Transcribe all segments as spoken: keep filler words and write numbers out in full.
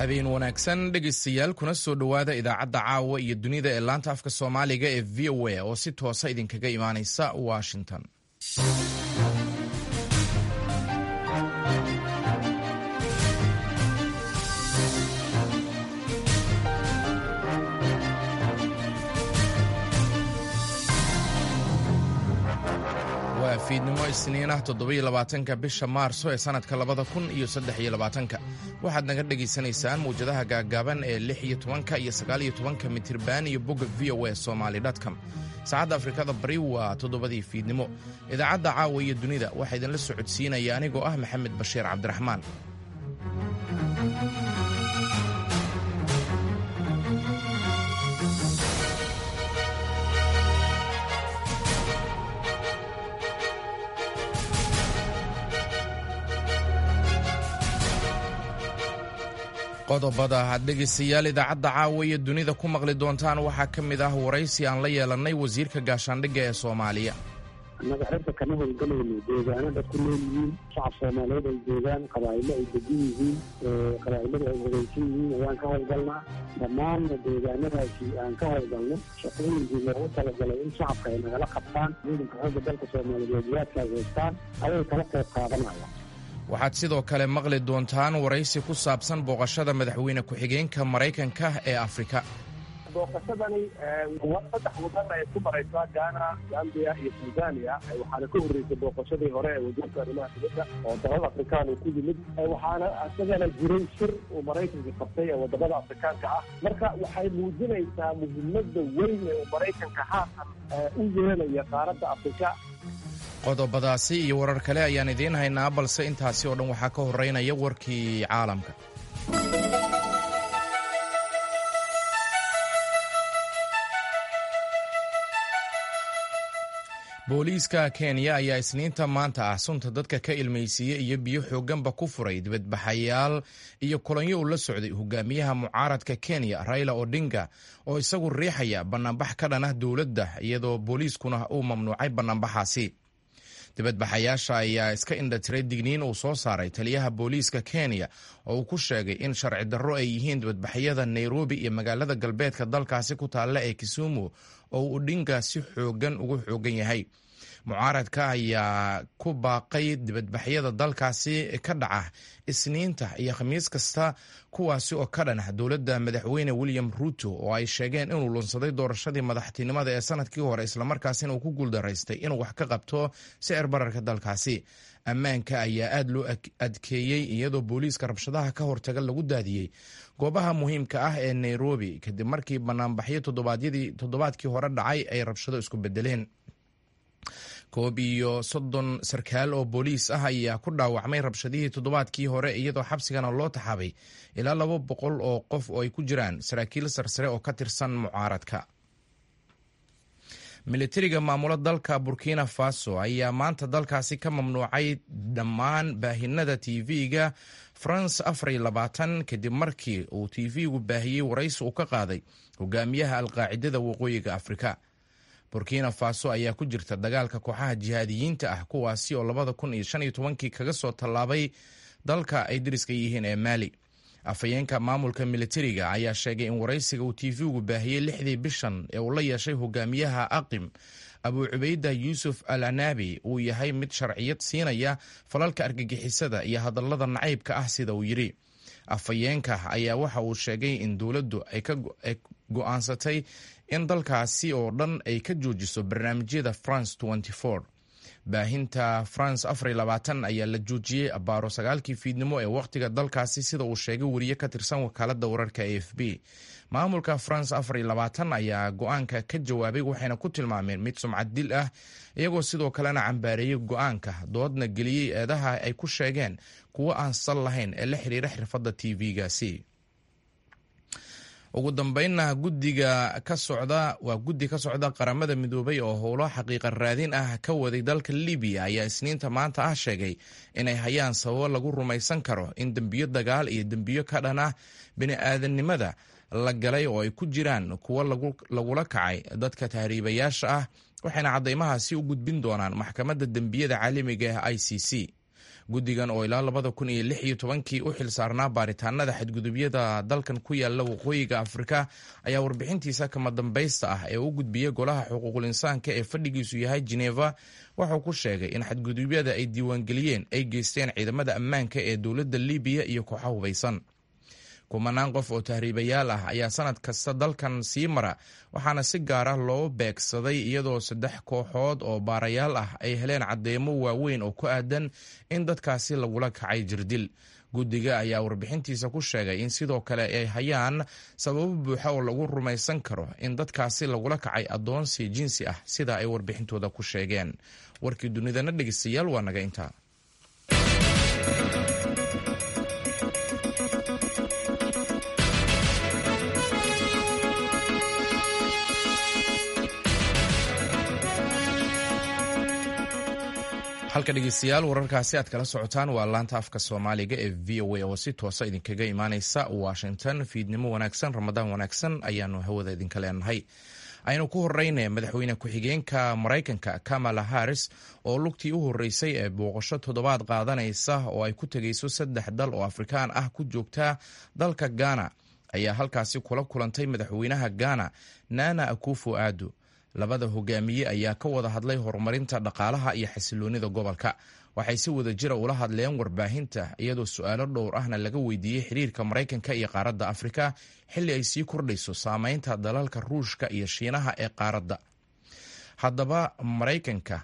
habeen wanaagsan dhegaystayaal kuna soo dhowaada idaacadda caawa iyo dunida ee laanta afka soomaaliga ee v o a oo si toosa idinkaga imaanaysa washington. waa fiidnimo isniin ah toddoba iyo labaatanka bisha maarso ee sanadka labada kun iyo saddex iyo labaatanka waxaad naga dhegaysanaysaan mawjadaha gaaggaaban ee lix iyo tobanka iyo sagaal iyo tobanka mitirban iyo bogga v o a somali com. saacadda afrikada bari waa toddobadii fiidnimo. idaacadda caawa iyo dunida waxaa idinla socodsiinaya anigoo ah maxamed bashiir cabdiraxmaan. qodobada had dhegaystayaal idaacadda caawa iyo dunida ku maqli doontaan waxaa ka mid ah waraysi aan la yeelannay wasiirka gaashaandhigga ee soomaaliya. annaga xerta kama howlgalayno deegaanada ku nool yihiin shacab soomaaliyeed ay joogaan qabaa'ilo ay degan yihiin qabaa'ilada ay hogeysan yihiin ayaan ka howlgalnaa dhammaanna deegaanadaasi aan ka howlgalno shaqooyinkii loogu talagalay in shacabka ay nagala qabtaan ciidanka xoogga dalka soomaaliyeed waajibaadka ay haystaan ayay kala qayb qaadanayaan. waxaad sidoo kale maqli doontaan waraysi ku saabsan booqashada madaxweyne ku-xigeenka maraykanka ee afrika. booqashadani saddex wadan ay ku maraysaa gaana, gambiya iyo tanzania waxaana ka horreysay booqashadii hore ee wasiirka arrimaha dibadda oo dalal afrikaan uu ku yimid waxaana isagana jiray shir uu maraykanka qabtay ee wadamada afrikaanka ah. marka waxay muujinaysaa muhiimada weyn ee uu maraykanka haatan u yeelaya qaaradda afrika. qodobadaasi iyo warar kale ayaan idiin haynaa, balse intaasi oo dhan waxaa ka horeynaya warkii caalamka. booliiska kenya ayaa isniinta maanta ah sunta dadka ka ilmaysiiyey iyo biyo xoogganba ku furay dibadbaxayaal iyo kolonyo uu la socday hogaamiyaha mucaaradka kenya raila odinga oo isagu riixaya bannaanbax ka dhan ah dowladda, iyadoo booliiskuna uu mamnuucay bannaanbaxaasi. dibadbaxayaasha ayaa iska indhatiray digniin uu soo saaray taliyaha booliiska kenya oo uu ku sheegay in sharci darro ay yihiin dibadbaxyada nairobi iyo magaalada galbeedka dalkaasi ku taalla ee kisumu oo uu odinga si xoogan ugu xoogan yahay. mucaaradka ayaa ku baaqay dibadbaxyada dalkaasi ka dhaca isniinta iyo khamiis kasta, kuwaasi oo ka dhan ah dowladda madaxweyne william ruto oo ay sheegeen inuu lunsaday doorashadii madaxtinimada ee sanadkii hore islamarkaasina uu ku guuldaraystay inuu wax ka qabto sicir bararka dalkaasi. ammaanka ayaa aad loo adkeeyey iyadoo booliiska rabshadaha ka hortaga lagu daadiyey goobaha muhiimka ah ee nairobi kadib markii bannaanbaxyo toddobaadkii hore dhacay ay rabshado isku bedeleen. koob iyo soddon sarkaal oo booliis ah ayaa ku dhaawacmay rabshadihii toddobaadkii hore, iyadoo xabsigana loo taxaabay ilaa laba boqol oo qof oo ay ku jiraan saraakiil sarsare oo ka tirsan mucaaradka. militariga maamula dalka burkina faso ayaa maanta dalkaasi ka mamnuucay dhammaan baahinada tv-ga france afar iyo labaatan kadib markii uu tv-gu baahiyey waraysi uu ka qaaday hogaamiyaha alqaacidada waqooyiga afrika. burkina faso ayaa ku jirta dagaalka kooxaha jihaadiyiinta ah kuwaasi oo labada kun iyo shan iyo tobankii kaga soo tallaabay dalka ay dariska yihiin ee maali. afhayeenka maamulka militariga ayaa sheegay in waraysiga uu tv-gu baahiyey lixdii bishan ee uu la yeeshay hogaamiyaha aqim abu cubayda yuusuf al anabi uu yahay mid sharciyad siinaya falalka argagixisada iyo hadallada nacaybka ah sida uu yidhi. afhayeenka ayaa waxa uu sheegay in dowladdu ay ka go'aansatay in dalkaasi oo dhan ay ka joojiso barnaamijyada france baahinta france afar iyo labaatan ayaa la joojiyey abaaro sagaalkii fiidnimo ee wakhtiga dalkaasi sida uu sheegay weriye ka tirsan wakaaladda wararka a f b. maamulka france afar iyo labaatan ayaa go-aanka ka jawaabay waxayna ku tilmaameen mid sumcad dil ah, iyagoo sidoo kalena cambaareeyey go-aanka, doodna geliyey eedaha ay ku sheegeen kuwo aan sal lahayn ee la xiriira xirfadda tv-gaasi. ugu dambeynna guddiga ka socda waa guddi ka socda qaramada midoobay oo howlo xaqiiqa raadin ah ka waday dalka libiya ayaa isniinta maanta ah sheegay inay hayaan sababo lagu rumaysan karo in dembiyo dagaal iyo dembiyo ka dhan ah bini-aadannimada la galay oo ay ku jiraan kuwo lagula kacay dadka tahriibayaasha ah, waxayna caddaymahaasi u gudbin doonaan maxkamadda dembiyada caalamiga ah i c c. guddigan oo ilaa labada kun iyo lix iyo tobankii u xil saarnaa baaritaanada xadgudubyada dalkan ku yaala waqooyiga afrika ayaa warbixintiisa kama dambaysta ah ee u gudbiyey golaha xuquuqul insaanka ee fadhigiisu yahay Geneva wuxuu ku sheegay in xadgudubyada ay diiwaangeliyeen ay geysteen ciidamada ammaanka ee dowladda Liibiya iyo kooxo hubeysan. kumanaan qof oo tahriibayaal ah ayaa sanad kasta dalkan sii mara waxaana si gaar ah loo beegsaday iyadoo saddex kooxood oo baarayaal ah ay heleen cadeymo waaweyn oo ku aadan in dadkaasi lagula kacay jirdil. guddiga ayaa warbixintiisa ku sheegay in sidoo kale ay hayaan sababo buuxa oo lagu rumaysan karo in dadkaasi lagula kacay adoonsi jinsi ah sida ay warbixintooda ku sheegeen. warkii dunidana dhegeystayaal waa naga intaa. halka dhegeystayaal wararkaasi aad kala socotaan waa laanta afka Soomaaliga ee V O A oo si toosa idinkaga imaaneysa Washington. fiidnimo wanaagsan, ramadaan wanaagsan ayaanu hawada idinka leenahay. aynu ku horeynay madaxweyne ku-xigeenka Mareykanka Kamala Harris oo lugtii u horeysay ee booqasho toddobaad qaadanaysa oo ay ku tegeyso saddex dal oo Afrikaan ah ku joogta dalka Ghana ayaa halkaasi kula kulantay madaxweynaha Ghana Nana Akufo-Addo. labada hogaamiye ayaa ka wada hadlay horumarinta dhaqaalaha iyo xasiloonida gobolka. waxay si wada jira ula hadleen warbaahinta iyadoo su'aalo dhowr ahna laga weydiiyey xiriirka Mareykanka iyo qaaradda Afrika xilli ay sii kordhayso saameynta dalalka Ruushka iyo Shiinaha ee qaaradda. haddaba Mareykanka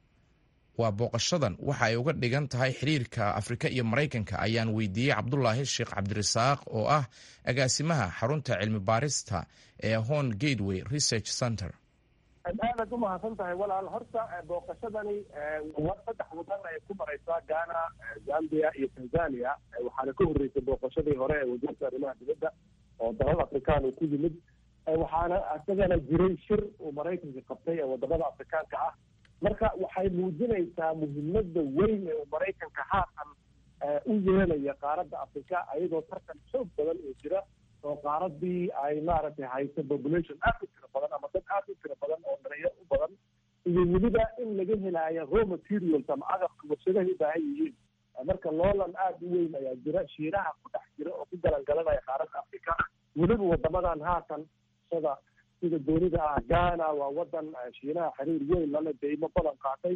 waa booqashadan waxa ay uga dhigan tahay xiriirka Afrika iyo Mareykanka ayaan weydiiyey Cabdulaahi Sheekh Cabdirasaaq oo ah agaasimaha xarunta cilmi baarista ee Horn Gateway Research Center. aad u mahadsan tahay walaal. horta booqashadani saddex wadan ay ku maraysaa Ghana, Zambia iyo Tanzania. waxaana ka horreysay booqashadii hore ee wasiirka arrimaha dibadda oo dalal Afrikaan uu ku yimid. waxaana isagana jiray shir uu Mareykanka qabtay ee wadamada Afrikaanka ah. marka waxay muujinaysaa muhiimada weyn ee uu Mareykanka haatan u yeelaya qaaradda Afrika iyadoo tartan xoog badan oo jira oo qaaradii ay maaragtay hayso population aad u tiro badan ama dad aad u tiro badan oo dhalinyaro u badan iyo weliba in laga helaayo raw materials ama agabka warshadaha u baahan yihiin. marka loolan aad u weyn ayaa jira, shiinaha ku dhex jira oo ku galangalanaya qaaradda Afrika. weliba wadamadan haatan sida sida doonida ah Ghana waa wadan shiinaha xiriir weyn lala deymo badan qaatay.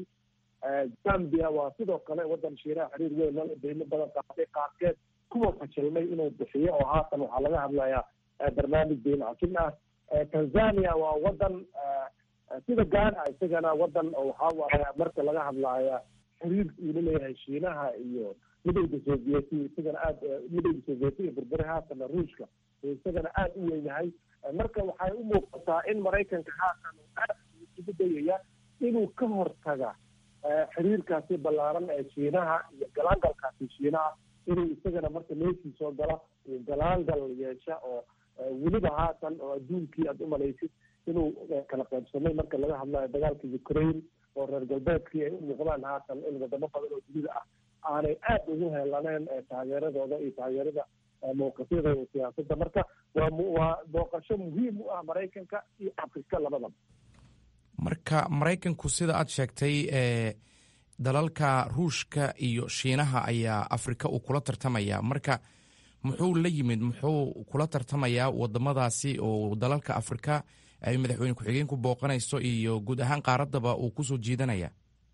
Zambia waa sidoo kale wadan shiinaha xiriir weyn lala deymo badan qaatay qaarkeed kuwa fashilmay inuu bixiyo oo haatan waxaa laga hadlayaa barnaamij deyn cafin ah. Tanzania waa wadan sida Ghana isagana wadan oo waxaa waaye marka laga hadlaya xiriir uu leeyahay shiinaha iyo midowda Sovieti isagana aad midowda Sovieti iyo burburi haatan Ruushka isagana aad u weyn yahay. marka waxay u muuqataa in Mareykanka haatan aad ugu dayaya inuu ka hortaga xiriirkaasi ballaaran ee shiinaha iyo galaangalkaasi shiinaha inuu isagana marka meeshii soo gala uu galaangal yeesha oo weliba haatan oo adduunkii aad u malaysid inuu kala qaybsamay marka laga hadlayo dagaalka Ukraine oo reer galbeedkii ay u muuqdaan haatan in wadamo badan oo dunida ah aanay aad ugu helaneen taageeradooda iyo taageerada mowqifyada iyo siyaasadda. marka waa waa booqasho muhiim u ah Mareykanka iyo Afrika labadaba. marka Mareykanku sida aad sheegtay ee dalalka Ruushka iyo Shiinaha ayaa Afrika uu kula tartamaya. marka muxuu la yimid muxuu kula tartamayaa wadamadaasi oo dalalka Afrika ay madaxweyne ku-xigeenku booqanayso iyo guud ahaan qaaraddaba uu kusoo jiidanaya?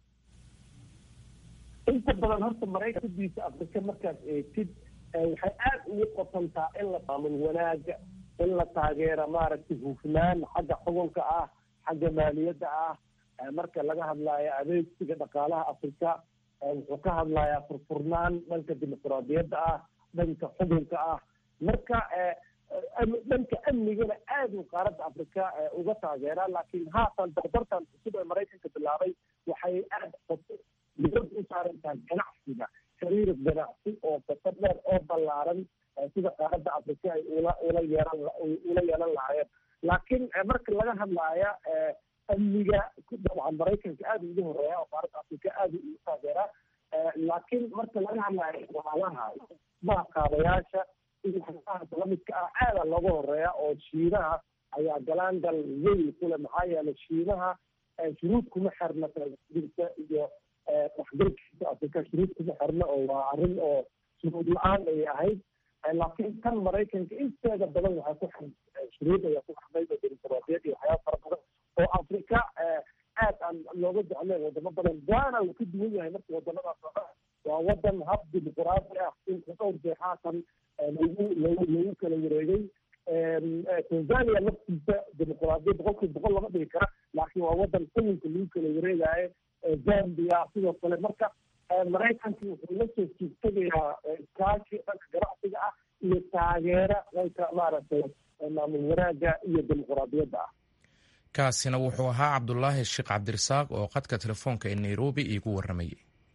inta badan horta Mareykankiisa Afrika markaad eegtid waxay aad ugu qotantaa in la maamul wanaaga, in la taageero maaragtay hufnaan xagga xukunka ah, xagga maaliyadda ah. marka laga hadlayo adeegsiga dhaqaalaha Afrika wuxuu ka hadlayaa furfurnaan dhanka dimuqraadiyadda ah, dhanka xukunka ah. marka dhanka amnigana aad uu qaaradda Afrika uga taageeraa. laakiin haatan dardartan cusub ee Mareykanka bilaabay waxay aad dibad u saaran tahay ganacsiga, xiriir ganacsi oo qoto dheer oo ballaaran sida qaaradda Afrika ay ula ula yeelan ula yeelan lahaayeen. laakiin marka laga hadlaya amniga dabcan Mareykanka aad ugu horeeya oo qaaradda Afrika aad ugu taageeraa. laakiin marka laga hadlayo walaalaha maaqaabayaasha iyo waxyaabaha lamidka ah aada looga horeeya oo Shiinaha ayaa galaangal weyn kule. maxaa yeelay Shiinaha shuruud kuma xirna jirta iyo waxgalkiisa afrika shuruud kuma xirna oo waa arrin oo shuruud la-aan ay ahayd. laakiin kan maraykanka inteeda badan waxaa ku xid shuruud ayaa ku xirnayd oo dimuqraadiyad iyo waxyaaba fara badan oo afrika aad aan looga jecleen wadamo badan. ghana uu ka duwan yahay marka wadamadaas oo dhan, waa wadan hab dimuqraadi ah inka dhowr jeexaatan lagu lagu lagu kala wareegay. tanzania laftiisa dimuqraadiyad boqolkiiba boqol lama dhigi kara, laakiin waa wadan xukunka lagu kala wareegaayo. zambia sidoo kale. marka maraykanki wuxuu la soo jiigtagayaa iskaashi dhanka ganacsiga ah iyo taageera dhanka maaragtay maamul wanaaga iyo dimuqraadiyadda ah. kaasina wuxuu ahaa cabdulaahi sheekh cabdirasaaq oo khadka telefoonka ee nairobi iigu warramayay.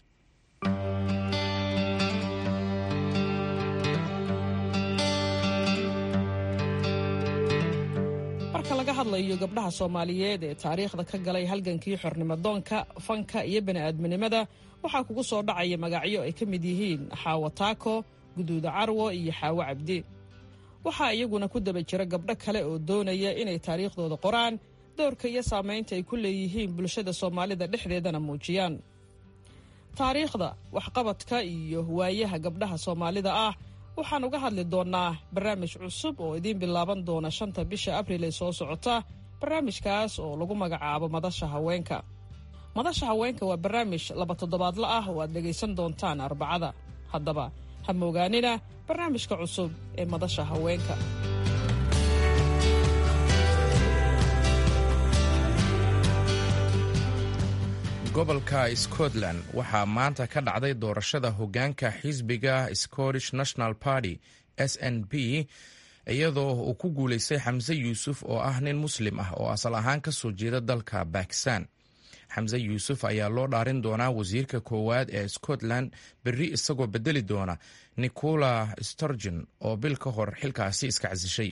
marka laga hadlayo gabdhaha Soomaaliyeed ee taariikhda ka galay halgankii xornimo-doonka, fanka iyo bani'aadminimada, waxaa kugu soo dhacaya magacyo ay ka mid yihiin Xaawo Taako, Guduuda Carwo iyo Xaawo Cabdi. waxaa iyaguna ku daba jira gabdho kale oo doonaya inay taariikhdooda qoraan, doorka iyo saamaynta ay ku leeyihiin bulshada Soomaalida dhexdeedana muujiyaan. taariikhda, waxqabadka iyo waayaha gabdhaha Soomaalida ah waxaan uga hadli doonaa barnaamij cusub oo idiin bilaaban doona shanta bisha abriil ee soo socota. barnaamijkaas oo lagu magacaabo Madasha Haweenka. Madasha Haweenka waa barnaamij laba toddobaadla ah oo aad dhegaysan doontaan Arbacada. haddaba ha moogaanina barnaamijka cusub ee Madasha Haweenka. gobolka Scotland waxaa maanta ka dhacday doorashada hoggaanka xisbiga Scottish National Party S N P, iyadoo uu ku guulaystay Xamse Yuusuf oo ah nin muslim ah oo asal ahaan ka soo jeeda dalka Bakistan. Xamse Yuusuf ayaa loo dhaarin doonaa wasiirka koowaad ee Scotland berri, isagoo bedeli doona Nicola Sturgeon oo bil ka hor xilkaasi iska casishay.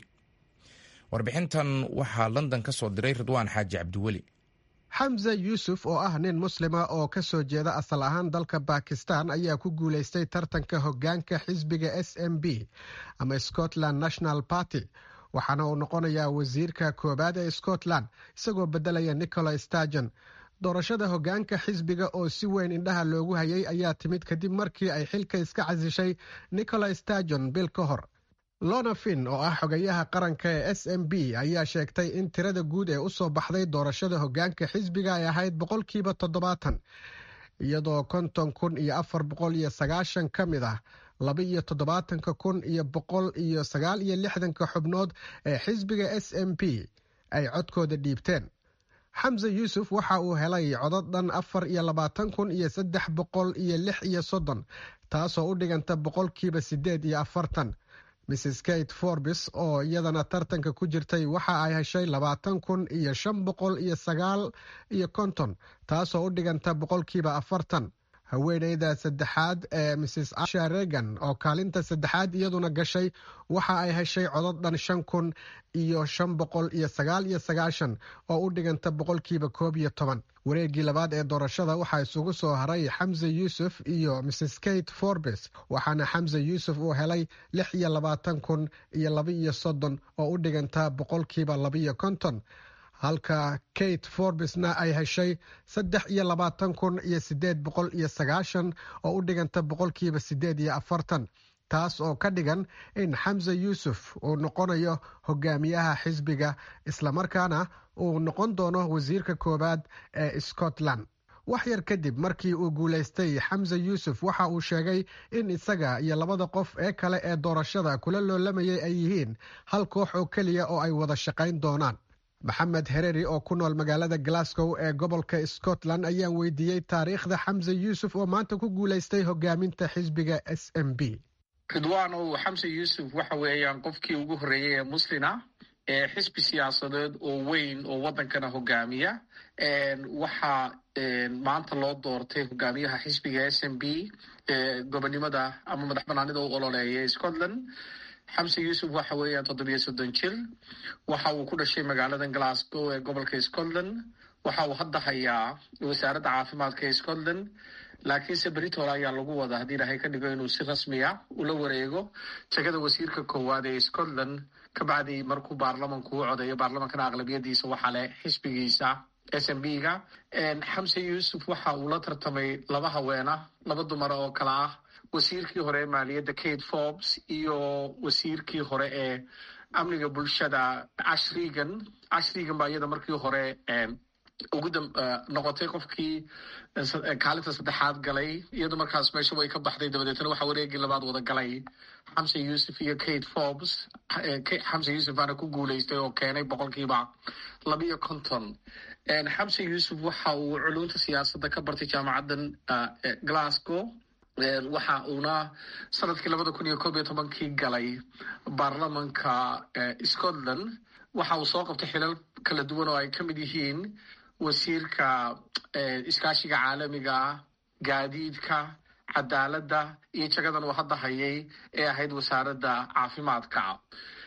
warbixintan waxaa London ka soo diray Ridwaan Xaaji Cabdiweli. xamse yuusuf oo ah nin muslima oo ka soo jeeda asal ahaan dalka Bakistan ayaa ku guulaystay tartanka hoggaanka xisbiga S N P ama Scotland National Party, waxaana uu noqonayaa wasiirka koowaad ee Scotland isagoo bedelaya Nicola Sturgeon. doorashada hoggaanka xisbiga oo si weyn indhaha loogu hayay ayaa timid kadib markii ay xilka iska casishay Nicola Sturgeon bil ka hor. Lona Finn oo ah xogayaha qaranka ee S N P ayaa sheegtay in tirada guud ee u soo baxday doorashada hoggaanka xisbiga ay ahayd boqolkiiba toddobaatan, iyadoo konton kun iyo afar boqol iyo sagaashan ka mid ah laba iyo toddobaatanka kun iyo boqol iyo sagaal iyo lixdanka xubnood ee xisbiga S N P ay codkooda dhiibteen. xamse yuusuf waxa uu helay codad dhan afar iyo labaatan kun iyo saddex boqol iyo lix iyo soddon, taasoo u dhiganta boqolkiiba siddeed iyo afartan. missis Kate Forbes oo iyadana tartanka ku jirtay waxa ay heshay labaatan kun iyo shan boqol iyo sagaal iyo konton, taasoo u dhiganta boqolkiiba afartan. haweeneyda saddexaad ee missis Asha Regan oo kaalinta saddexaad iyaduna gashay waxa ay heshay codad dhan shan kun iyo shan boqol iyo sagaal iyo sagaashan oo u dhiganta boqolkiiba koob iyo toban. wareegii labaad ee doorashada waxaa isugu soo haray xamse yuusuf iyo missis Kate Forbes, waxaana xamse yuusuf uu helay lix iyo labaatan kun iyo laba iyo soddon oo u dhiganta boqolkiiba laba iyo konton, halka Kate Forbesna ay heshay saddex iyo labaatan kun iyo siddeed boqol iyo sagaashan oo u dhiganta boqolkiiba siddeed iyo afartan. taas oo ka dhigan in xamse yuusuf uu noqonayo hogaamiyaha xisbiga, islamarkaana uu noqon doono wasiirka koowaad ee Scotland. wax yar kadib markii uu guulaystay xamse yuusuf waxa uu sheegay in isaga iyo labada qof ee kale ee doorashada kula loolamayay ay yihiin hal koox oo keliya oo ay wada shaqayn doonaan. maxamed hereri oo ku nool magaalada Glasgow ee gobolka Scotland ayaan weydiiyey taariikhda xamse yuusuf oo maanta ku guulaystay hogaaminta xisbiga S N P. ridwaanow, xamse yuusuf waxa weeyaan qofkii ugu horreeyay ee muslina ee xisbi siyaasadeed oo weyn oo waddankana hogaamiya. waxaa maanta loo doortay hogaamiyaha xisbiga S N P ee gobonimada ama madax banaanida u ololeeya Scotland. xamse yuusuf waxa weeyaan toddobiyo soddon jir. waxa uu ku dhashay magaalada Glasgow ee gobolka Scotland. waxa uu hadda hayaa wasaaradda caafimaadka ee Scotland, laakiinse beritoole ayaa lagu wada haddii ilaahay ka dhigo inuu si rasmiya ula wareego jagada wasiirka koowaad ee Scotland, kabacdi markuu baarlamanku u codeeyo. baarlamankana aqlabiyadiisa waxaa leh xisbigiisa s m b ga xamse yuusuf waxa uu la tartamay laba haweena laba dumara oo kale ah wasiirkii hore ee maaliyadda kate forbes iyo wasiirkii hore ee amniga bulshada ash regan ash regan baa iyada markii hore ugu noqotay qofkii kaalinta saddexaad galay iyadoo markaas meesha way ka baxday dabadeetna waxaa wareegii labaad wada galay xamse yuusuf iyo kate forbes xamse yuusuf baana ku guulaystay oo keenay boqolkiiba labiyo konton xamse yuusuf waxa uu culunta siyaasadda ka bartay jaamacaddan glasgow waxa uuna sanadkii labada kun iyo koob iyo tobankii galay baarlamanka scotland waxa uu soo qabtay xilal kala duwan oo ay ka mid yihiin wasiirka iskaashiga caalamiga gaadiidka cadaaladda iyo jagadan uu hadda hayay ee ahayd wasaaradda caafimaadka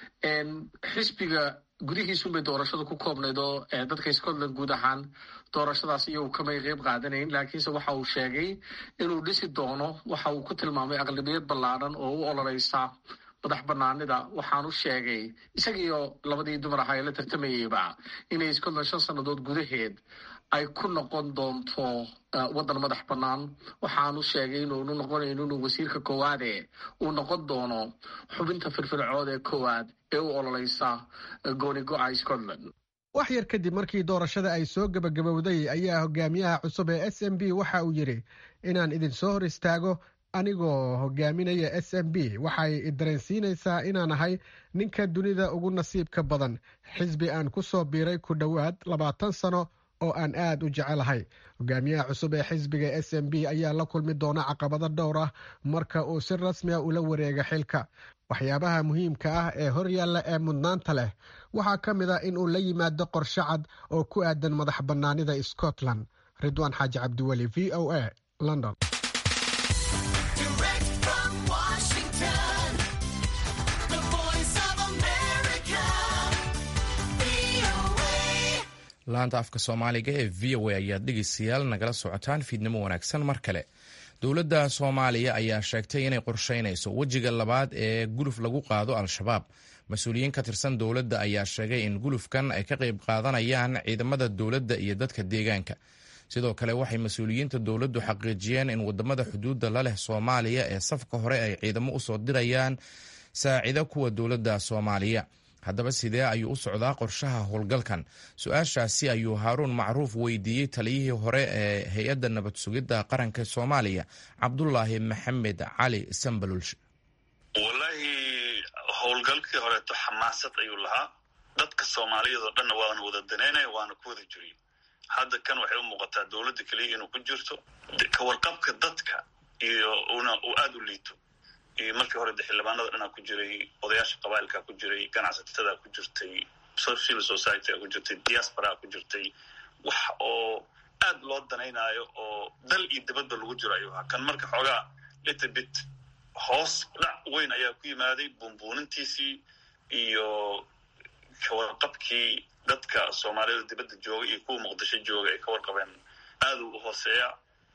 xisbiga gudihiisunbay doorashada ku koobnayd oo dadka scotland guud ahaan doorashadaas iyagu kamay qeyb qaadanayn laakiinse waxa uu sheegay inuu dhisi doono waxa uu ku tilmaamay aqlabiyad ballaadhan oo u ololeysa madax banaanida waxaanu sheegay isagiiyo labadii dumar ahaa ee la tartamayeyba inay scotland shan sannadood gudaheed ay ku noqon doonto waddan madax bannaan waxaanu sheegay inuunu noqonayn inuu wasiirka koowaade uu noqon doono xubinta firfircood ee koowaad ee u ololeysa gooni go-a scotland wax yar kadib markii doorashada ay soo gebagabowday ayaa hogaamiyaha cusub ee s m b waxa uu yidhi inaan idin soo hor istaago anigoo hogaaminaya s m b waxay idareensiinaysaa inaan ahay ninka dunida ugu nasiibka badan xisbi aan ku soo biiray ku dhowaad labaatan sano oo aan aad u jecelahay hogaamiyaha cusub ee xisbiga s m b ayaa la kulmi doona caqabado dhowr ah marka uu si rasmi a ula wareega xilka waxyaabaha muhiimka ah ee horyaalla ee mudnaanta leh waxaa ka mid a in uu la yimaado qorshe cad oo ku aadan madax bannaanida scotland ridwaan xaaji cabdiweli v o a london laanta afka soomaaliga ee v o a ayaad dhegeystayaal nagala socotaan fiidnimo wanaagsan mar kale dowladda soomaaliya ayaa sheegtay inay qorsheynayso wejiga labaad ee guluf lagu qaado al-shabaab mas-uuliyiin ka tirsan dowladda ayaa sheegay in gulufkan ay ka qayb qaadanayaan ciidamada dowladda iyo dadka deegaanka sidoo kale waxay mas-uuliyiinta dowladdu xaqiijiyeen in wadamada xuduudda la leh soomaaliya ee safka hore ay ciidamo usoo dirayaan saacida kuwa dowladda soomaaliya haddaba sidee ayuu u socdaa qorshaha howlgalkan su-aashaasi ayuu haaruun macruuf weydiiyey taliyihii hore ee hay-adda nabad sugidda qaranka soomaaliya cabdulaahi maxamed cali sambalulsh wallaahi howlgalkii horeeto xamaasad ayuu lahaa dadka soomaaliyeed oo dhanna waana wada daneynaya waana ku wada jiriy hadda kan waxay u muuqataa dowladda keliya inuu ku jirto ka warqabka dadka iyo una uu aada u liito iyo markii hore de xildhibaanada dhanaa ku jiray odayaasha qabailkaa ku jiray ganacsatada ku jirtay civil society ku jirtay diaspora ku jirtay wax oo aad loo danaynaayo oo dal iyo dibadba lagu jiro ayuu ahaa kan marka xoogaa little bit hoos dhac weyn ayaa ku yimaaday buunbuunintiisii iyo kawarqabkii dadka soomaaliyada dibadda jooga iyo kuwa muqdisho jooga ay ka warqabeen aad u hooseeya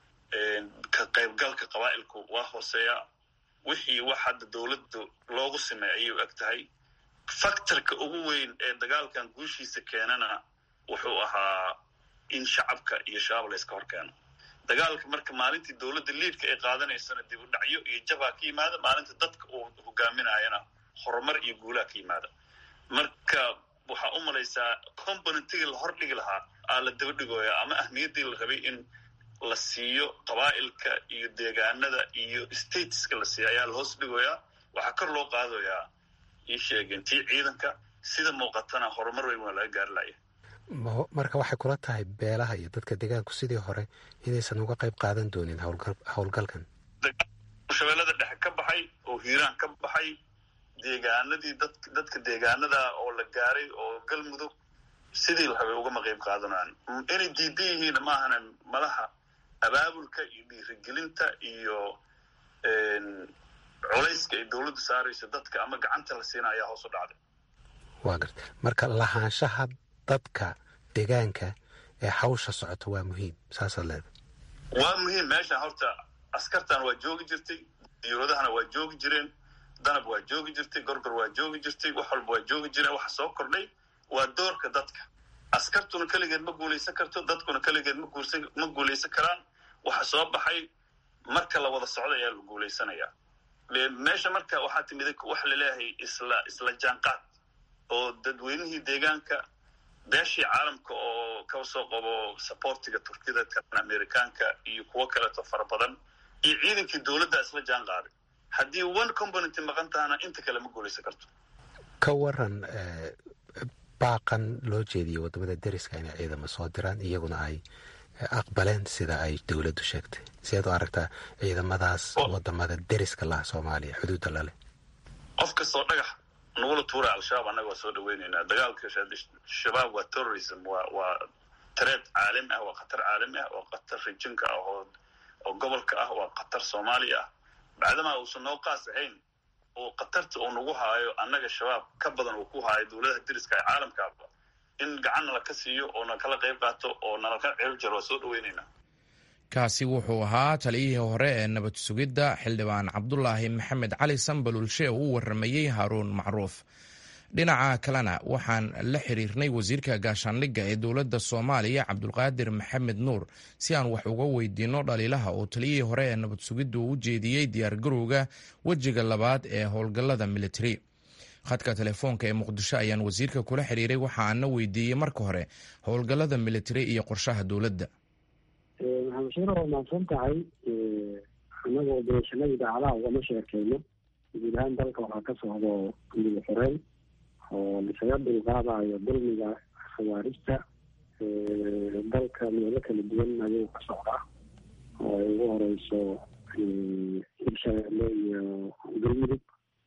ka qaybgalka qabaa'ilku waa hooseeya wixii wax hadda dowladda loogu sameey ayay u eg tahay factorka ugu weyn ee dagaalkan guushiisa keenana wuxuu ahaa in shacabka iyo shabaab la iska hor keeno dagaalka marka maalintii dowladda liidka ay qaadanaysana dib u dhacyo iyo jabaa ka yimaada maalinta dadka uu hogaaminayana horumar iyo guulaa ka yimaada marka waxaa u malaysaa componentigii la hordhigi lahaa aa la daba dhigooya ama ahmiyaddii la rabay in la siiyo qabaa'ilka iyo deegaanada iyo stateska la siiya ayaa la hoos dhigoyaa waxaa kor loo qaadayaa ii sheegeen tii ciidanka sida muuqatana horumar weyn waa laga gaari laya marka waxay kula tahay beelaha iyo dadka deegaanku sidii hore inaysan uga qayb qaadan doonin howlgalkan shabeellada dhexe ka baxay oo hiiraan ka baxay deegaanadii dad dadka deegaanada oo la gaaray oo galmudug sidii la rabay ugama qayb qaadanaan inay diidan yihiin maahana madaxa abaabulka iyo dhiirigelinta iyo culayska ay dowladdu saarayso dadka ama gacanta la siina ayaa hoos u dhacday waa garta marka lahaanshaha dadka deegaanka ee hawsha socota waa muhiim saasaad leedahay waa muhiim meesha horta askartan waa joogi jirtay diyuuradahana waa joogi jireen danab waa joogi jirtay gorgor waa joogi jirtay wax walba waa joogi jireen waxa soo kordhay waa doorka dadka askartuna keligeed ma guulaysan karto, dadkuna keligeed ma guursan ma guulaysan karaan. waxa soo baxay marka la wada socdo ayaa la guulaysanayaa. meesha marka waxaa timid wax la leeyahay isla isla jaanqaad oo dadweynihii deegaanka, beeshii caalamka oo ka soo qabo supportiga Turkida, kan Amerikaanka iyo kuwa kale oo fara badan, iyo ciidankii dawladda isla jaan qaaday. haddii one component maqan tahana inta kale ma guulaysan karto. ka waran baaqan loo jeediyey wadamada deriska inay ciidamo soo diraan, iyaguna ay aqbaleen sida ay dawladdu sheegtay. sideed u aragtaa ciidamadaas wadamada deriska laha Soomaaliya xuduudda lale? qof kastoo dhagax nugula tuura al-shabaab annaga waa soo dhaweynaynaa. dagaalka shabaab waa terrorism, waa waa tareed caalami ah, waa khatar caalami ah, waa khatar rijinka ah oo oo gobolka ah, waa khatar Soomaaliya ah. bacdama uusan noo qaas ahayn oo khatarta uu nagu haayo annaga shabaab ka badan uu ku haayo dawladaha deriska ee caalamka ah, in gacan nala ka siiyo oo na kala qayb qaato oo nala ka ceeb jaro waa soo dhaweynaynaa. kaasi wuxuu ahaa taliyihii hore ee nabad sugidda xildhibaan cabdulaahi maxamed cali sambalulshe oo u waramayey haaruun macruuf. dhinaca kalena waxaan la xiriirnay wasiirka gaashaandhigga ee dowladda Soomaaliya Cabdulqaadir Maxamed Nuur si aan wax uga weydiino dhaliilaha oo taliyihii hore ee nabad sugidda u jeediyey diyaargarowga wejiga labaad ee howlgallada military. khadka telefoonka ee Muqdisho ayaan wasiirka kula xiriiray, waxa aan weydiiyey marka hore howlgallada military iyo qorshaha dowladda. waxaan soo maadsan tahay anagoo beeshanada idaacadaha ugama sheekeyno. guud ahaan dalka waxaa ka socdo guddiga xoreyn oo isaga dulqaadayo dulmiga khawaarijta dalka meelo kala duwan ayuu ka socdaa, oo ay ugu horeyso hirshabeelle iyo galmudug.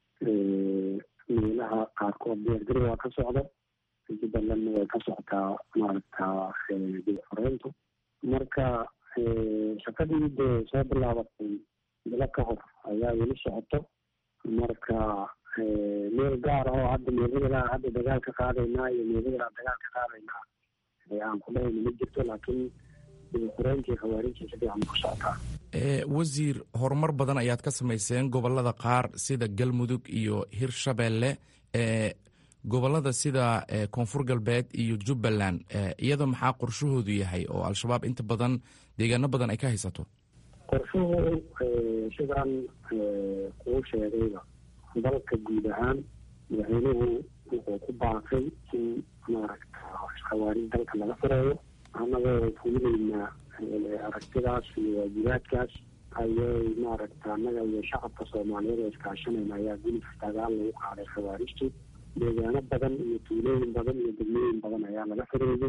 meelaha qaarkood diyaargarow waa ka socda, jubbalandna way ka socotaa maaragta guddiga xoreyntu. marka shaqadii dee soo bilaabatay bilo ka hor ayaa weli socoto. marka meel gaar ah oo hadda meeladaa hadda dagaal ka qaadaynaa iyo meeladaa dagaal ka qaadaynaa aan ku dhahayna ma jirto, laakiin xureentii khawaarijta si fiican ku socotaa. wasiir, horumar badan ayaad ka samayseen gobolada qaar sida galmudug iyo hirshabeelle. gobolada sida koonfur galbeed iyo jubbaland iyadoo maxaa qorshahoodu yahay oo al-shabaab inta badan deegaano badan ay ka haysato? qorshuhu sidaan kuu sheegayba dalka guud ahaan madaxweynuhu wuxuu ku baaqay in maaragta khawaarij dalka laga fureeyo. annagoo fulineynaa aragtidaas iyo waajibaadkaas ayay maaragta annaga iyo shacabka Soomaaliyeed oo iskaashanayna ayaa gulif dagaal lagu qaaday khawaarijta. deegaano badan iyo tuulooyin badan iyo degmooyin badan ayaa laga fureeyey.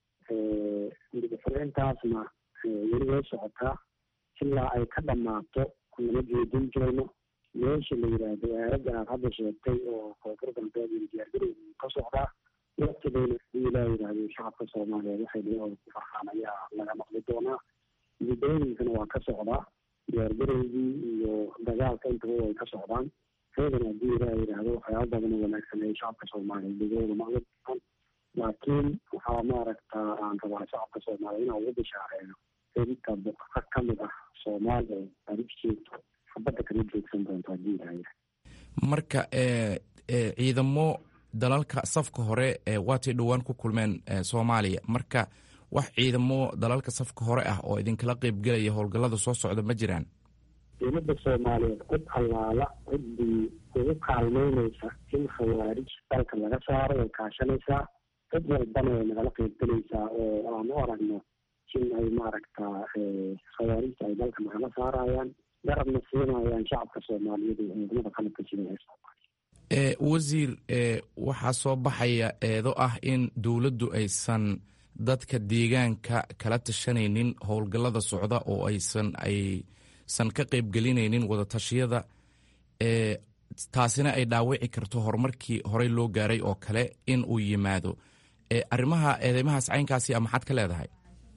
fureentaasna weli way socotaa ilaa ay ka dhammaato lama jeedin jirayno. meesha la yidhaahdo aaragga aad hadda sheegtay oo koonfur galbeed iyo diyaargarow ka socdaa. waqtigeena hadii ilaa yidhaahdo shacabka Soomaaliyeed waxay dhiyooda ku farxaan ayaa laga maqli doonaa. gudooyinkana waa ka socdaa, diyaargarowgii iyo dagaalka intaba way ka socdaan. reedan hadii ilaa yidhaahdo waxyaaba badan oo wanaagsan ay shacabka Soomaaliyeed dhigooda maqli doonaan. laakiin waxaa maaragta aan rabaa shacabka Soomaaliyeed inaan ugu bishaareeyo inta boqorka ka mid ah Soomaaliya arif jeegto xabadda kala joogsan doonto hadii ilaa. marka ciidamo dalalka safka hore waatay dhowaan ku kulmeen Soomaaliya, marka wax ciidamo dalalka safka hore ah oo idinkala qaybgelaya howlgallada soo socda ma jiraan? dowladda Soomaaliyeed cid allaala ciddii ugu kaalmeynaysa in khawaarij dalka laga saaro way kaashanaysaa. cid walbana way nagala qaybgelaysaa oo aan u aragno in ay maaragta khawaarijta ay dalka nagala saarayaan, garabna siinayaan shacabka Soomaaliyeed iyo ciidamada qalabka sida ee Soomaaliya. wasiir, waxaa soo baxaya eedo ah in dowladdu aysan dadka deegaanka kala tashanaynin howlgallada socda oo aysan aysan ka qaybgelinaynin wadatashyada, taasina ay dhaawici karto horumarkii horey loo gaaray oo kale in uu yimaado. arrimaha eedeymahaas caynkaasi a maxaad ka leedahay?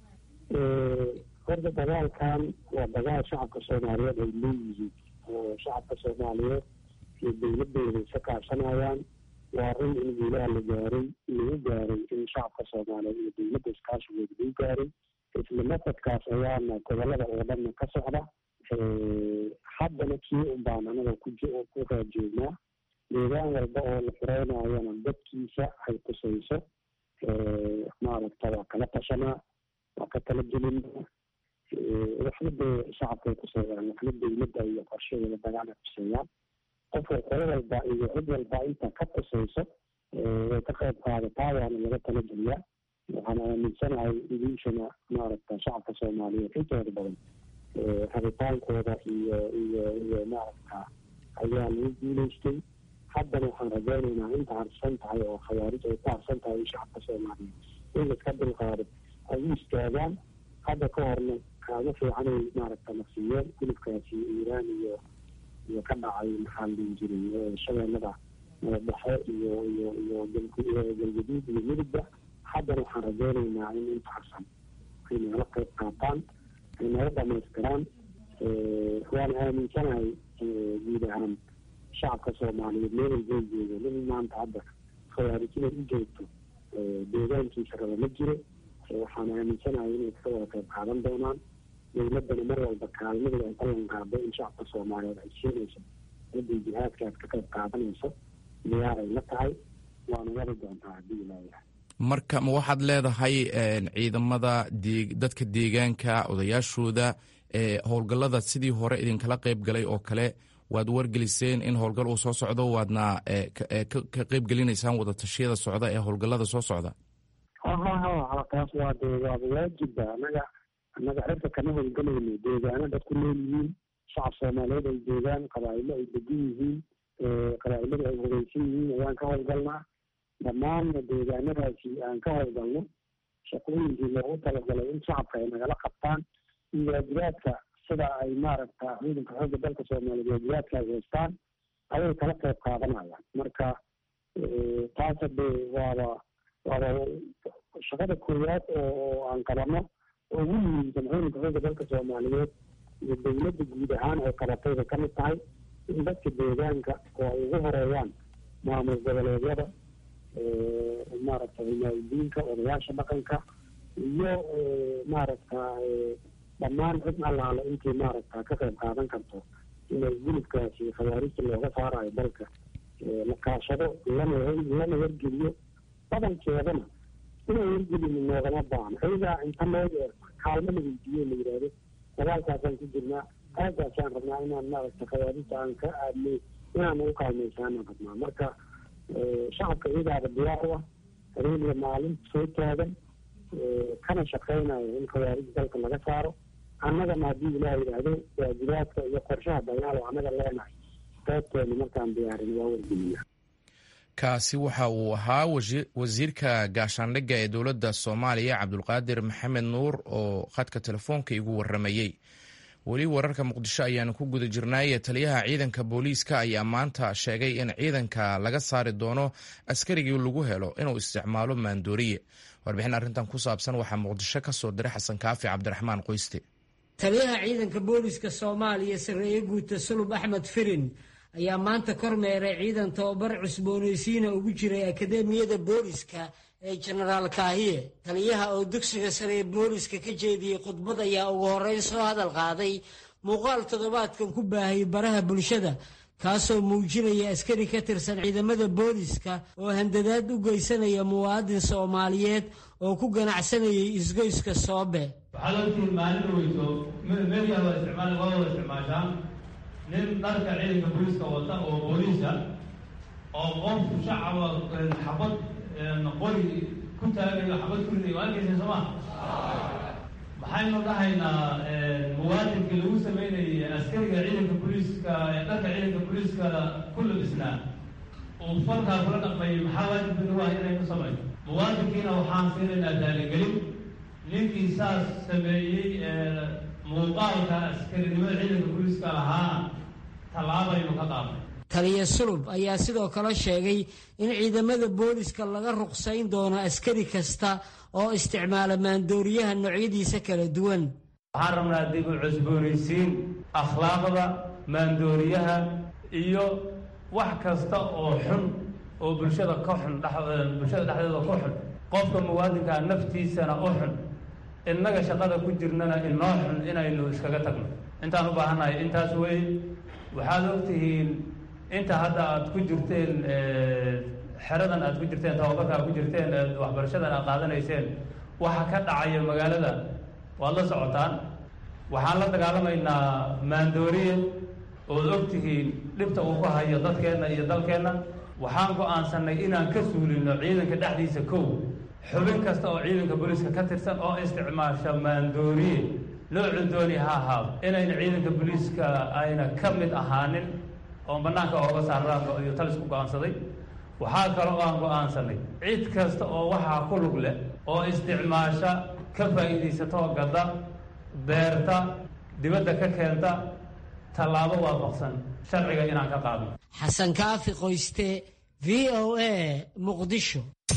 horta dagaalkan waa dagaal shacabka Soomaaliyeed ay leeyihiin oo shacabka Soomaaliyeed iyo dowladooda isa kaashanayaan. waa run in guulaha la gaaray lagu gaaray in shacabka Soomaaliyeed iyo dowladda iskaashigooda lagu gaaray. isla maqsadkaas ayaana gobolada oo dhanna ka socda. haddana kii un baan anaga ku ku raajoognaa. deegaan walba oo la fureynayana dadkiisa ay kusayso maaragta waa kala tashanaa waa ka tala gelinaa waxna dee shacabkay kuseeyaan waxna dawladda iyo qorshaheeda dagaala kuseeyaan qofka qolo walba iyo cid walba inta ka kuseyso way ka qayb qaadataa waana laga tala geliyaa waxaan aaminsanahay idiishana maaragta shacabka soomaaliyeed intooda badan rabitaankooda iyo iyo iyo maaragta ayaa lagu guulaystay haddana waxaan rajaynaynaa inta harsan tahay oo khawaarij ay ka harsan tahay in shacabka soomaaliyeed in iska dulqaado ay u istaagaan hadda ka horna kaaga fiicanay maaragta nafsiyeen hilibkaasi iiraan iyo iyo ka dhacay maxaa la dhihi jiray shabeellada dhexe iyo iyo iyo galgaduud iyo midugba haddana waxaan rajaynaynaa in inta harsan ay nagala qayb qaataan ay naga dhamaystiraan waana aaminsanahay guud ahaan shacabka soomaaliyeed meel walbay joogo nin maanta hadda khawaarij inay u joogto deegaankiisa raba ma jiro waxaan aaminsanahay inay ka wada qayb qaadan doonaan dawladdana mar walba kaalmadooda ay ballan qaado in shacabka soomaaliyeed ay siinayso ciddii jihaadkaas ka qayb qaadanayso diyaaray la tahay waana wadi doontaa haddii ilaayahay marka ma waxaad leedahay ciidamada dadka deegaanka odayaashooda howlgallada sidii hore idinkala qayb galay oo kale waad wargeliseen in howlgal uu soo socdo waadna ka qayb gelinaysaan wada tashiyada socda ee howlgallada soo socda ha ha ha taas waa dee waaba waajibba annaga annaga cirka kama howlgalayno deegaano dad ku nool yihiin shacab soomaaliyeed ay joogaan qabaa'ilo ay degan yihiin qabaa'ilada ay hogeysan yihiin ayaan ka howlgalnaa dhammaanna deegaanadaasi aan ka howlgalno shaqooyinkii loogu talagalay in shacabka ay nagala qabtaan iyo waajibaadka sida ay maaragta ciidanka xoogga dalka soomaaliyeed waajibaadka ay haystaan ayay kala qayb qaadanayaan marka taas hadee waaba waaba shaqada koowaad oo aan qabano oo ugu muhiimsan ciidanka xoogga dalka soomaaliyeed iyo dawladda guud ahaan ay qabatayba ka mid tahay in dadka deegaanka oo ay ugu horeeyaan maamul goboleedyada maaragta himaayadiinka odayaasha dhaqanka iyo maaragta dhammaan cid allaale intii maaragta ka qayb qaadan karto inay gulubkaasi khawaarijta looga saarayo dalka la kaashado lana lana wargeliyo badankeedana inay wargelin noogama baahno ayagaa inta loo kaalmo la weydiiyo la yidhaahdo dagaalkaasaan ku jirnaa aagaasaan rabnaa inaan maaragta khawaarijta aan ka aadnay inaan ugu kaalmaysaanaan rabnaa marka shacabka iyagaaba diyaar u ah habeenka maalin soo taagan kana shaqeynayo in khawaarij dalka laga saaro annagana haddii ilaah yidhaahdo waajibaadka iyo qorshaha dagaal oo annaga leenahay qaybteena markaan diyaarin waa wargeliya kaasi waxa uu ahaa wasiirka gaashaandhigga ee dowladda soomaaliya cabdulqaadir maxamed nuur oo khadka telefoonka igu waramayey weli wararka muqdisho ayaanu ku guda jirnaaye taliyaha ciidanka booliiska ayaa maanta sheegay in ciidanka laga saari doono askarigii lagu helo inuu isticmaalo maandooriye warbixin arrintan ku saabsan waxaa muqdisho ka soo diray xasan kaafi cabdiraxmaan qoyste taliyaha ciidanka booliiska soomaaliya sarreeye guuta sulub axmed firin ayaa maanta kormeeray ciidan tababar cusboonaysiina ugu jiray akadeemiyada booliiska ee jenaraal kaahiye taliyaha oo dugsiga sare ee booliiska ka jeediyey khudbad ayaa ugu horreyn soo hadal qaaday muuqaal toddobaadkan ku baahayay baraha bulshada kaasoo muujinaya askari ka tirsan ciidamada booliiska oo handadaad u geysanaya muwaadin soomaaliyeed oo ku ganacsanayay isgoyska soobe waxaad ogtiin maalin weyso media waa isticmaal waa wada isticmaashaan nin dharka ciidanka booliiska wata oo booliisa oo qof shacaba xabad qori ku taagayo xabad ku riday waa arkaysa soo maa maxaynu dhahaynaa muwaadinkii lagu sameynayay askariga ciidanka booliiska dharka ciidanka booliiska ku labisnaa uu falkaa kula dhaqmayay maxaa waajib nagu ah inaynu samayno muwaadinkiina waxaan siinaynaa daaligelin ninkii saas sameeyey muuqaalka askarinimada ciidanka booliiska lahaa tallaabaynu ka qaadnay taliya sulub ayaa sidoo kale sheegay in ciidamada booliiska laga ruqsayn doono askari kasta oo isticmaala maandooriyaha noocyadiisa kala duwan waxaan rabnaa dib u cusboonaysiin akhlaaqda maandooriyaha iyo wax kasta oo xun oo bulshada ka xun bulshada dhexdeeda ku xun qofka muwaadinkaa naftiisana u xun innaga shaqada ku jirnana inoo xun inaynu iskaga tagno intaan u baahannahay intaas wey waxaad ogtihiin inta hadda aad ku jirteen xeradan aad ku jirteen tababarka aad ku jirteen waxbarashadan aad qaadanayseen waxa ka dhacaya magaalada waad la socotaan waxaan la dagaalamaynaa maandooriye ood ogtihiin dhibta uu ku hayo dadkeenna iyo dalkeenna waxaan go'aansanay inaan ka suulino ciidanka dhexdiisa kow xubin kasta oo ciidanka booliiska ka tirsan oo isticmaasha maandooriye noocu dooni ha ahaado inayna ciidanka booliiska ayna ka mid ahaanin oo bannaanka ooga saaraan iyo talisku go'aansaday waxaa kaloo aan go'aansanay cid kasta oo waxaa ku lug leh oo isticmaasha ka faa'iidaysatoo gadda beerta dibadda ka keenta tallaabo waafaqsan sharciga inaan ka qaadno. xasan kaafi qoyste v o a muqdisho.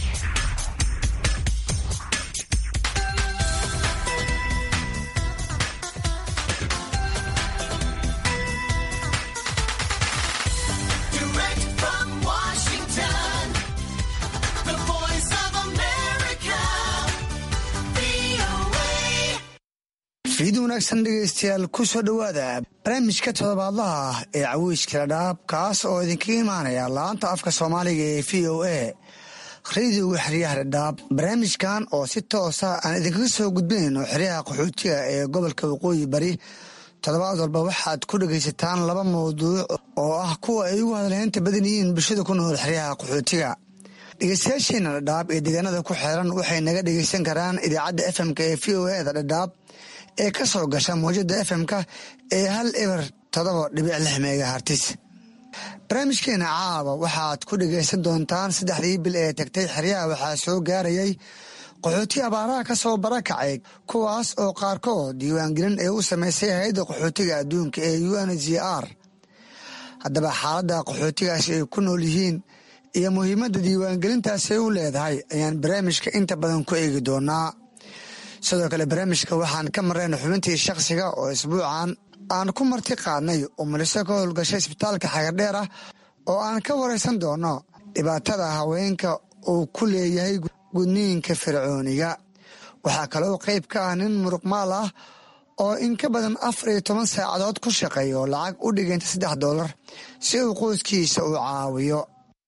fiid wanaagsan dhegaystayaal ku soo dhowaada barnaamijka toddobaadlaha ah ee cawiijka dhadhaab kaas oo idinkaga imaanaya laanta afka soomaaliga ee v o a radiyoga xeryaha dhadhaab barnaamijkan oo si toosa aan idinkaga soo gudbinayno xeryaha qaxootiga ee gobolka waqooyi bari toddobaad walba waxaad ku dhegaysataan laba mawduuc oo ah kuwa ay ugu hadalheynta badan yihiin bulshada ku nool xeryaha qaxootiga dhegaystayaasheena dhadhaab ee deegaanada ku xeeran waxay naga dhegaysan karaan idaacadda f m-ka ee v o a da dhadhaab ee ka soo gasha mawjada f m-ka ee hal eber todoba dhibic lix megahartis barnaamijkeena caawa waxaad ku dhegaysan doontaan saddexdii bil ee tagtay xeryaha waxaa soo gaarayay qaxooti abaaraha ka soo barakacay kuwaas oo qaarkood diiwaangelin ee u samaysay hay-adda qaxootiga adduunka ee u n h r haddaba xaaladda qaxootigaasi ay ku nool yihiin iyo muhiimadda diiwaangelintaasay u leedahay ayaan barnaamijka inta badan ku eegi doonaa sidoo kale barnaamijka waxaan ka marrayna xubintii shakhsiga oo isbuucan aan ku marti qaadnay oo muliso ka howlgashay isbitaalka xagardheer ah oo aan ka waraysan doono dhibaatada haweenka uu ku leeyahay gudniinka fircooniga waxaa kaloo qayb ka ah nin muruqmaal ah oo in ka badan afar iyo toban saacadood ku shaqeeya oo lacag u dhiganta saddex doolar si uu qoyskiisa u caawiyo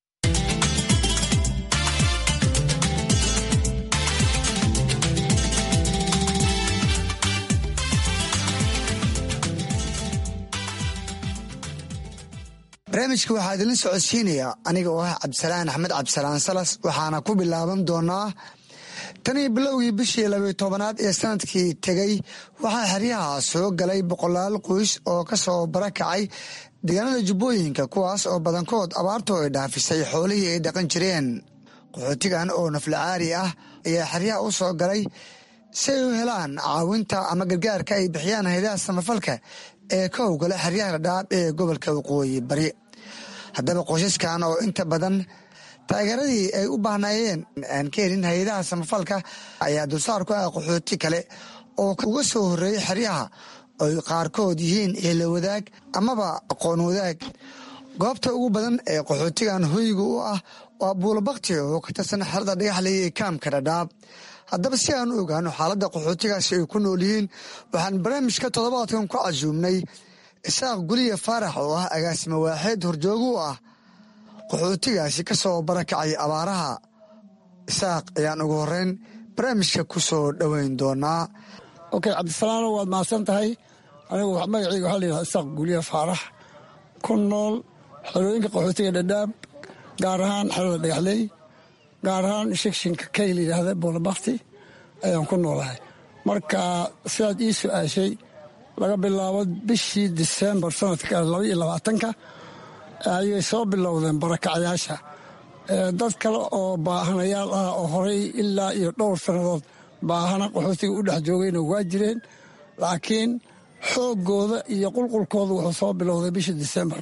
barnaamijka waxaa idinla socodsiinaya aniga oo ah cabdisalaan axmed cabdisalaan salas waxaana ku bilaaban doonaa tanii bilowgii bishii labiyo tobanaad ee sanadkii tegey waxaa xeryaha soo galay boqolaal qoys oo ka soo barakacay deegaanada jubbooyinka kuwaas oo badankood abaartu ay dhaafisay xoolihii ay dhaqan jireen qaxootigan oo naflacaari ah ayaa xeryaha u soo galay si ay u helaan caawinta ama gargaarka ay bixiyaan haydaha samafalka ee ka howgala xeryaha dhadhaab ee gobolka waqooyi bari haddaba qoysaskan oo inta badan taageeradii ay u baahnaayeen aan ka helin hay-adaha samafalka ayaa dulsaar ku ah qaxooti kale oo uga soo horreeyey xeryaha oy qaarkood yihiin eela wadaag amaba aqoon wadaag goobta ugu badan ee qaxootigan hoyga u ah waa buulabakti oo ka tirsan xerada dhagaxley ee kaamka dhadhaab haddaba si aan u ogaano xaaladda qaxootigaasi ay ku nool yihiin waxaan barnaamijka toddobaadkan ku casuumnay isaaq guliya faarax oo ah agaasimo waaxeed horjoogo u ah qaxootigaasi ka soo barakacay abaaraha isaaq ayaan ugu horreyn barnaamijka ku soo dhoweyn doonaa okay cabdisalaano waad mahadsan tahay anigu magacayga waxaa layidhaha isaaq guliya faarax ku nool xerooyinka qaxootiga dhadhaab gaar ahaan xerada dhagaxley gaar ahaan shekshinka kay la yidhaahda buulabakti ayaan ku noolahay marka sidaad ii su-aashay laga bilaabo bishii disembar sanadka laba iyo labaatanka ayay soo bilowdeen barakacyaasha dad kale oo baahanayaal ah oo horey ilaa iyo dhowr sannadood baahana qaxootiga u dhex joogayna waa jireen laakiin xooggooda iyo qulqulkooda wuxuu soo bilowday bishii disembar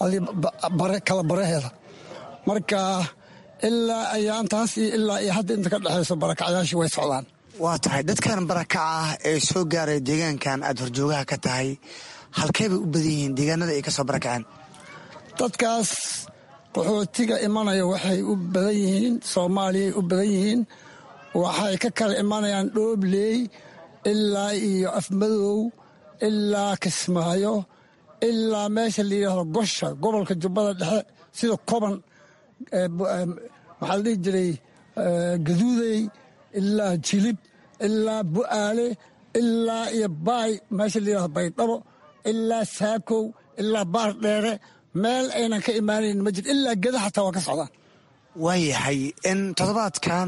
kala baraheeda marka ilaa ayaantaas iyo ilaa iyo hadda inta ka dhexayso barakacyaashii way socdaan waa tahay dadkan barakaca ah ee soo gaaray deegaankan aad horjoogaha ka tahay halkey bay u badan yihiin deegaanada ay ka soo barakaceen dadkaas qaxootiga imanaya waxay u badan yihiin soomaaliyay u badan yihiin waxay ka kala imanayaan dhoobley ilaa iyo afmadow ilaa kismaayo ilaa meesha la yidhaahdo gosha gobolka jubbada dhexe sida koban waxaa la dhihi jiray gaduudey ilaa jilib ilaa bu'aale ilaa iyo baay meesha la yidhahdo baydhabo ilaa saakow ilaa baar dheere meel aynan ka imaanayn ma jir ilaa geda xataa waa ka socdaan. waayahay in toddobaadkan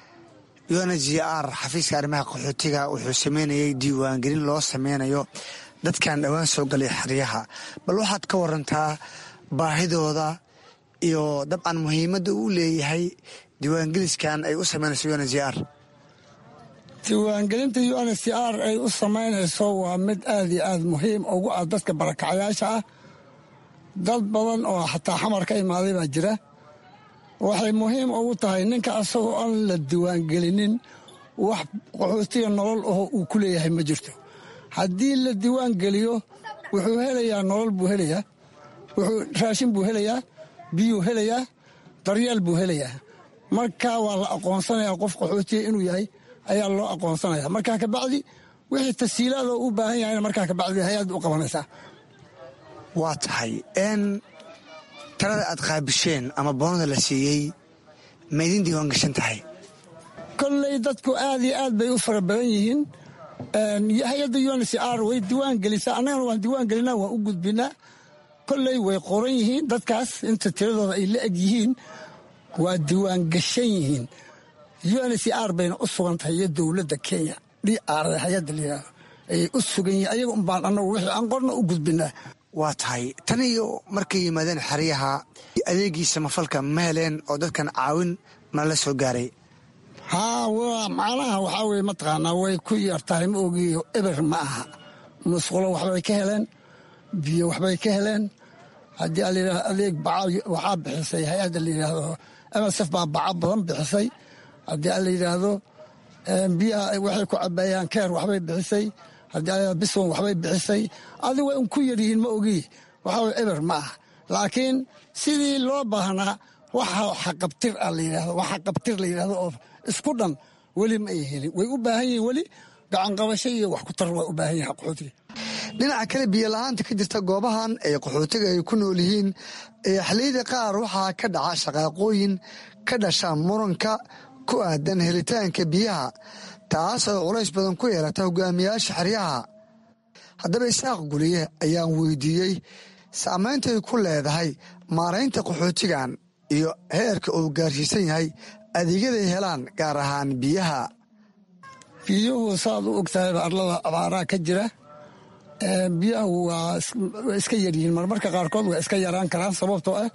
u n h r xafiiska arrimaha qaxootiga wuxuu sameynayay diiwaangelin loo sameynayo dadkan dhowaan soo galay xeryaha, bal waxaad ka warantaa baahidooda iyo dabcan muhiimadda uu leeyahay diiwaangeliskan ay u sameynayso u n h r. diiwaangelinta u n h r ay u samaynayso waa mid aad iyo aad muhiim ugu ah dadka barakacayaasha ah. dad badan oo xataa xamar ka imaaday baa jira. waxay muhiim ugu tahay ninka asagoo aan la diiwaangelinin wax qaxootiga nolol aho uu ku leeyahay ma jirto. haddii la diiwaangeliyo wuxuu helayaa nolol buu helayaa, wuxuu raashin buu helayaa, biyuu helayaa, daryeel buu helayaa. markaa waa la aqoonsanayaa qof qaxootiga inuu yahay ayaa loo aqoonsanaya. markaa kabacdi wixii tasiilaadoo u baahan yahayna markaa kabacdi hay-ad u qabanaysaa. waa tahay n talada aad qaabisheen ama boonada la siiyey ma idin diiwaan gashan tahay? kolley dadku aad iyo aad bay u fara badan yihiin. hay-adda u n h r way diiwaan gelisaa, annagana waan diiwaan gelinaa, waan u gudbinaa. kolley way qoran yihiin dadkaas, inta tiradooda ay la eg yihiin waa diiwaan gashan yihiin. u n h r bayna u sugan tahay iyo dowladda kenya d r hay-adda layidhaahdo ayay u sugan yihiin. ayaga unbaan annagu wixii aan qorna u gudbinaa. waa tahay tan iyo markay yimaadeen xeryaha adeegii samafalka ma heleen oo dadkan caawin ma la soo gaaray? haa macnaha waxaa weye mataqaanaa way ku yartahay ma ogiyo eber ma aha. musqulo waxbay ka heleen, biyo waxbay ka heleen. haddii a layidhahdo adeeg baca waxaa bixisay hay-adda la yidhaahdo m s f baa baca badan bixisay. haddii a la yidhaahdo biyaha waxay ku cabeeyaan keer waxbay bixisay. haddii biswan waxbay bixisay. adi way un ku yaryihiin ma ogi, waxaa way eber ma ah. laakiin sidii loo baahnaa waxa xaqabtir a la yidhahdo wax xaqabtir la yidhahdo oo isku dhan weli ma ay helin. way u baahan yihiin weli gacanqabasho iyo wax ku tar waa u baahan yihin qaxootiga. dhinaca kale biyo-la-aanta ka jirta goobahan ay qaxootiga ay ku nool yihiin ee xilliyada qaar waxaa ka dhaca shaqaaqooyin ka dhasha muranka ku aadan helitaanka biyaha, taas oo culays badan ku yeelata hogaamiyaasha xeryaha. haddaba isaaq guliye ayaan weydiiyey saameyntay ku leedahay maaraynta qaxootigan iyo heerka uu gaarsiisan yahay adeegyaday helaan gaar ahaan biyaha. biyuhu saad u ogtahay arlada abaaraha ka jira. biyahu waa iska yaryihiin, marmarka qaarkood waa iska yaraan karaan sababtoo ah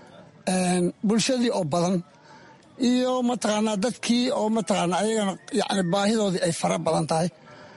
bulshadii oo badan iyo mataqaanaa dadkii oo mataqaanaa ayagana yani baahidoodii ay fara badan tahay.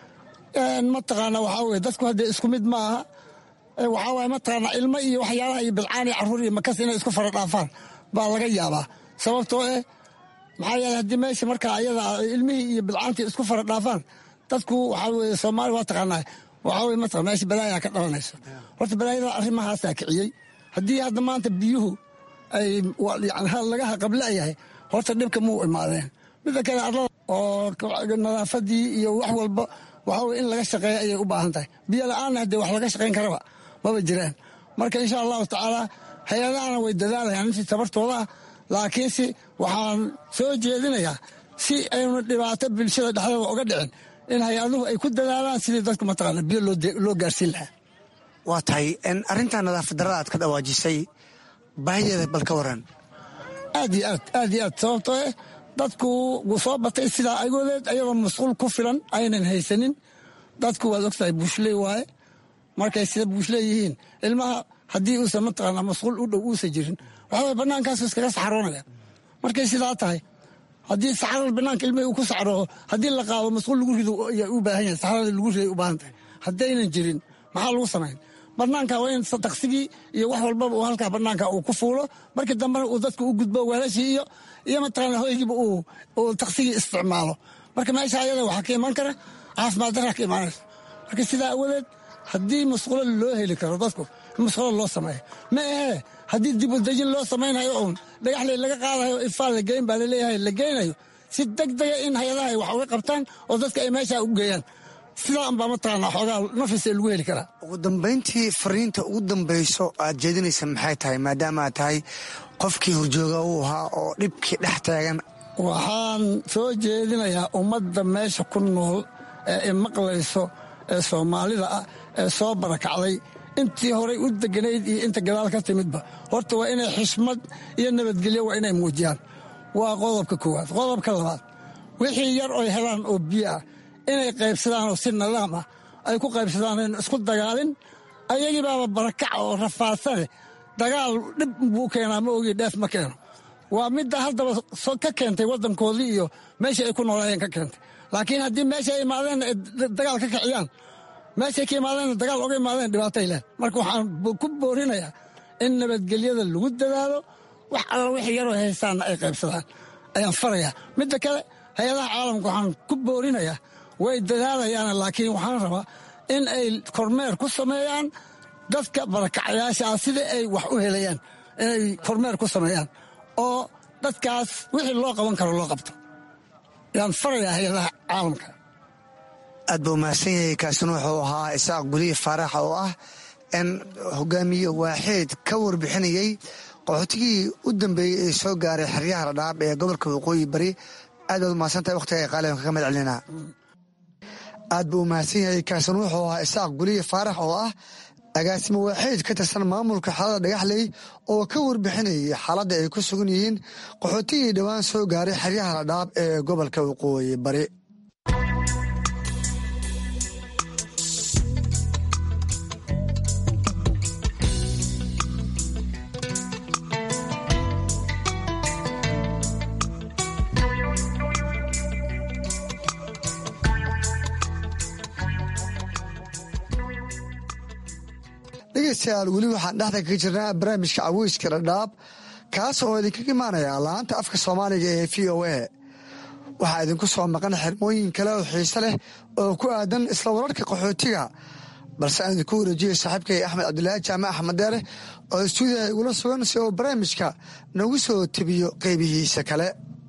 mataqaanaa waxaa weye dadku haddee isku mid ma aha. waxaa waye mataqaanaa ilmo iyo waxyaalaha iyo bilcaan iyo carruur iyo makas inay isku fara dhaafaan baa laga yaabaa. sababtoo eh maxaa yeele haddii meesha markaa ayada ilmihii iyo bilcaantii isku fara dhaafaan dadku waxaa weye soomaali waa taqaanaa waxaa weye mataqana meesha balaayaa ka dhalanayso. horta balaayada arrimahaasaa kiciyey. haddii hadda maanta biyuhu ay yani laga haqablayahay horta dhibka muu imaadeen. midda kale arlada oo nadaafadii iyo wax walba waxaa weye in laga shaqeeya ayay u baahan tahay. biyo la-aanna haddee wax laga shaqayn karaba maba jiraan. marka insha allahu tacaala hay-adahana way dadaalayaan intii tabartooda ah. laakiinse waxaan soo jeedinayaa si aynu dhibaato bulshada dhexdeeda oga dhicin in hay-aduhu ay ku dadaalaan sidii dadku mataqaana biyo loo gaarsiin lahaa. waa tahay arrintaa nadaafad darada aad ka dhawaajisay baahideeda bal ka waran. aad iyo aad aad iyo aad sababtoo eh dadku wuu soo batay sidaa agoodeed ayagoo masquul ku filan aynan haysanin. dadku waad ogtahay buushley waaye. markay sida buushley yihiin ilmaha haddii uusan mataqaanaa masquul u dhow uusan jirin waxaa way bannaankaasu iskaga saxaroonaya. markay sidaa tahay haddii saxarada bannaanka ilmihii uu ku saxrooho haddii la qaado masquul lagu rido ayaa u baahan yahay. saxarada lagu riday u baahan tahay. haddaynan jirin maxaa lagu samayn? bannaanka waa in taqsigii iyo wax walbaba uu halkaa bannaanka uu ku fuulo. markii dambena uu dadka u gudbo weelashii iyo iyo mataqaanaa hoygiiba uu taqsigii isticmaalo. marka meesha ayada waxaa ka imaan kara caafimaad daraa ka imaanaysa. marka sidaa awadeed haddii masquulo loo heli karo dadku in masquulo loo sameeyo ma ahee haddii dib u dejin loo samaynayo uun dhagaxley laga qaadayo ifaa la geyn baa laleeyahay la geynayo si deg dega in hay-adaha ay wax uga qabtaan oo dadka ay meeshaa u geeyaan sidaan baa mataqaanaa xoogaa nafisa lagu heli karaa. ugu dambayntii fariinta ugu dambayso aad jeedinaysa maxay tahay maadaama aad tahay qofkii horjooga uu ahaa oo dhibkii dhex taagan? waxaan soo jeedinayaa ummadda meesha ku nool ee imaqlayso ee soomaalida ah ee soo barakacday intii horay u deganayd iyo inta gadaal ka timidba horta waa inay xishmad iyo nabadgelyo waa inay muujiyaan. waa qodobka koowaad. qodobka labaad wixii yar oy helaan oo biyo ah inay qaybsadaan oo si nidaam ah ay ku qaybsadaan in isku dagaalin. ayagii baaba barakac oo rafaadsane dagaal dhib buu keenaa ma ogi dheef ma keeno. waa midda haddaba ka keentay waddankoodii iyo meesha ay ku noolaayeen ka keentay. laakiin haddii meesha ay imaadeen dagaal ka kiciyaan meeshay ka imaadeen dagaal oga imaadeen dhibaatay leh. marka waxaan ku boorinayaa in nabadgelyada lagu dadaalo wax alla wixii yaroo haystaanna ay qaybsadaan ayaan farayaa. midda kale hay-adaha caalamka waxaan ku boorinayaa way dadaalayaan laakiin waxaan rabaa in ay kormeer ku sameeyaan dadka barakacayaasha ah sida ay wax u helayaan inay kormeer ku sameeyaan oo dadkaas wixii loo qaban karo loo qabto yaan farayaa hay-adaha caalamka. aad buu mahadsan yahay. kaasina wuxuu ahaa isaaq guliye faarax oo ah in hogaamiye waaxeed ka warbixinayey qaxootigii u dambeeyey ee soo gaaray xeryaha Dhadhaab ee gobolka waqooyi bari. aad baad umahadsantahay waqtiga ay qaaliban kaga mahad celinaa. aad buu umahadsan yahay. kaasina wuxuu ahaa isaaq guliye faarax oo ah agaasimo waaxeed ka tirsan maamulka xaalada Dhagaxley oo ka warbixinayay xaaladda ay ku sugan yihiin qaxootigii dhowaan soo gaaray xeryaha Dhadhaab ee gobolka waqooyi bari. dhegeystayaal weli waxaan dhexda kaga jirnaa barnaamijka caweyska Dhadhaab kaas oo idinkaga imaanaya laanta afka soomaaliga ee v o a. waxaa idinku soo maqan xirmooyin kale oo xiise leh oo ku aadan isla wararka qaxootiga balse aan idinku wareejiyey saaxiibkay axmed cabdilaahi jaamac axmed deere oo istuudiyaha igula sugan si oo barnaamijka nagu soo tebiyo qeybihiisa kale.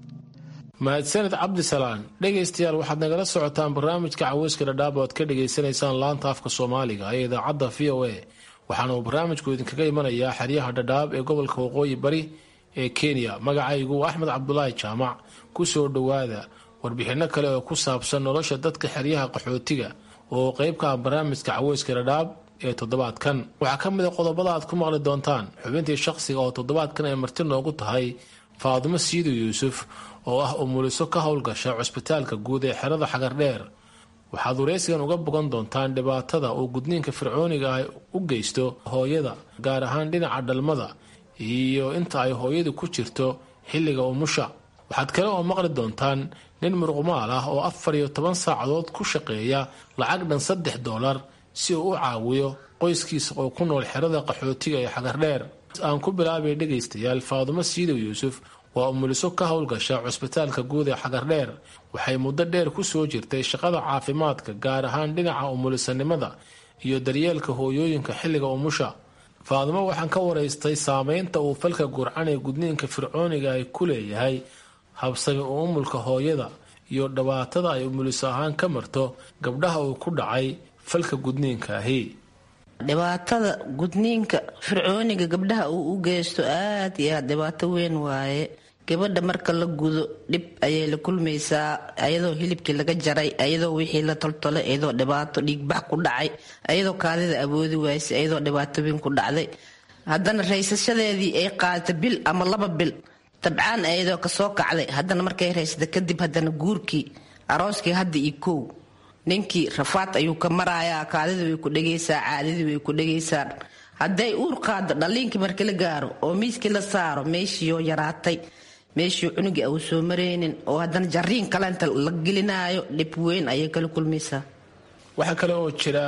mahadsaned cabdisalaan. dhegaystayaal waxaad nagala socotaan barnaamijka caweyska Dhadhaab oo aad ka dhegaysanaysaan laanta afka soomaaliga ee idaacadda v o a. waxaana uu barnaamijku idinkaga imanayaa xeryaha Dhadhaab ee gobolka waqooyi bari ee Kenya. magacaygu axmed cabdulaahi jaamac. ku soo dhowaada warbixinno kale oo ku saabsan nolosha dadka xeryaha qaxootiga oo qayb ka ah barnaamijka caweyska Dhadhaab ee toddobaadkan. waxaa ka mid a qodobada aad ku maqli doontaan xubintii shaqsiga oo toddobaadkan ay marti noogu tahay Faadumo Siido Yuusuf oo ah umuliso ka howlgasha cusbitaalka guud ee xerada Xagardheer. waxaad wareysigan uga bogan doontaan dhibaatada uu gudniinka fircooniga ah u geysto hooyada gaar ahaan dhinaca dhalmada iyo inta ay hooyadu ku jirto xilliga umusha. waxaad kale oo maqli doontaan nin muruqmaal ah oo afar iyo toban saacadood ku shaqeeya lacag dhan saddex doolar si uu u caawiyo qoyskiisa oo ku nool xerada qaxootiga ee Xagardheer. aan ku bilaabay dhegaystayaal Faadumo Siido Yuusuf waa umuliso ka howlgasha cusbitaalka guud ee Xagardheer. waxay muddo dheer ku soo jirtay shaqada caafimaadka gaar ahaan dhinaca umulisanimada iyo daryeelka hooyooyinka xilliga umusha. Faadumo waxaan ka waraystay saameynta uu falka gurcan ee gudniinka fircooniga ay ku leeyahay habsami u umulka hooyada iyo dhibaatada ay umuliso ahaan ka marto gabdhaha uu ku dhacay falka gudniinka ahi. dhibaatada gudniinka fircooniga gabdhaha uu u geysto aad iyo aad dhibaato weyn waaye. gabadha marka la gudo dhib ayay la kulmaysaa ayadoo hilibkii laga jaray ayadoo wixii la toltolay ayadoo dhibaato dhiigbax ku dhacay ayadoo kaadida awoodi waysay ayadoo dhibaato weyn ku dhacday. haddana raysashadeedii ay qaadata bil ama laba bil tabcaan ayadoo kasoo kacday haddana markay raysata kadib haddana guurkii arooskii hadda iyo kow ninkii rafaad ayuu ka marayaa. kaadida way ku dhegaysaa caadidii way ku dhegaysaa. hadday uur qaado dhaliinkii markii la gaaro oo miiskii la saaro meeshiioo yaraatay meeshii cunugii au soo maraynin oo haddana jariin kalenta la gelinaayo dhib weyn ayay kala kulmaysaa. waxaa kale oo jira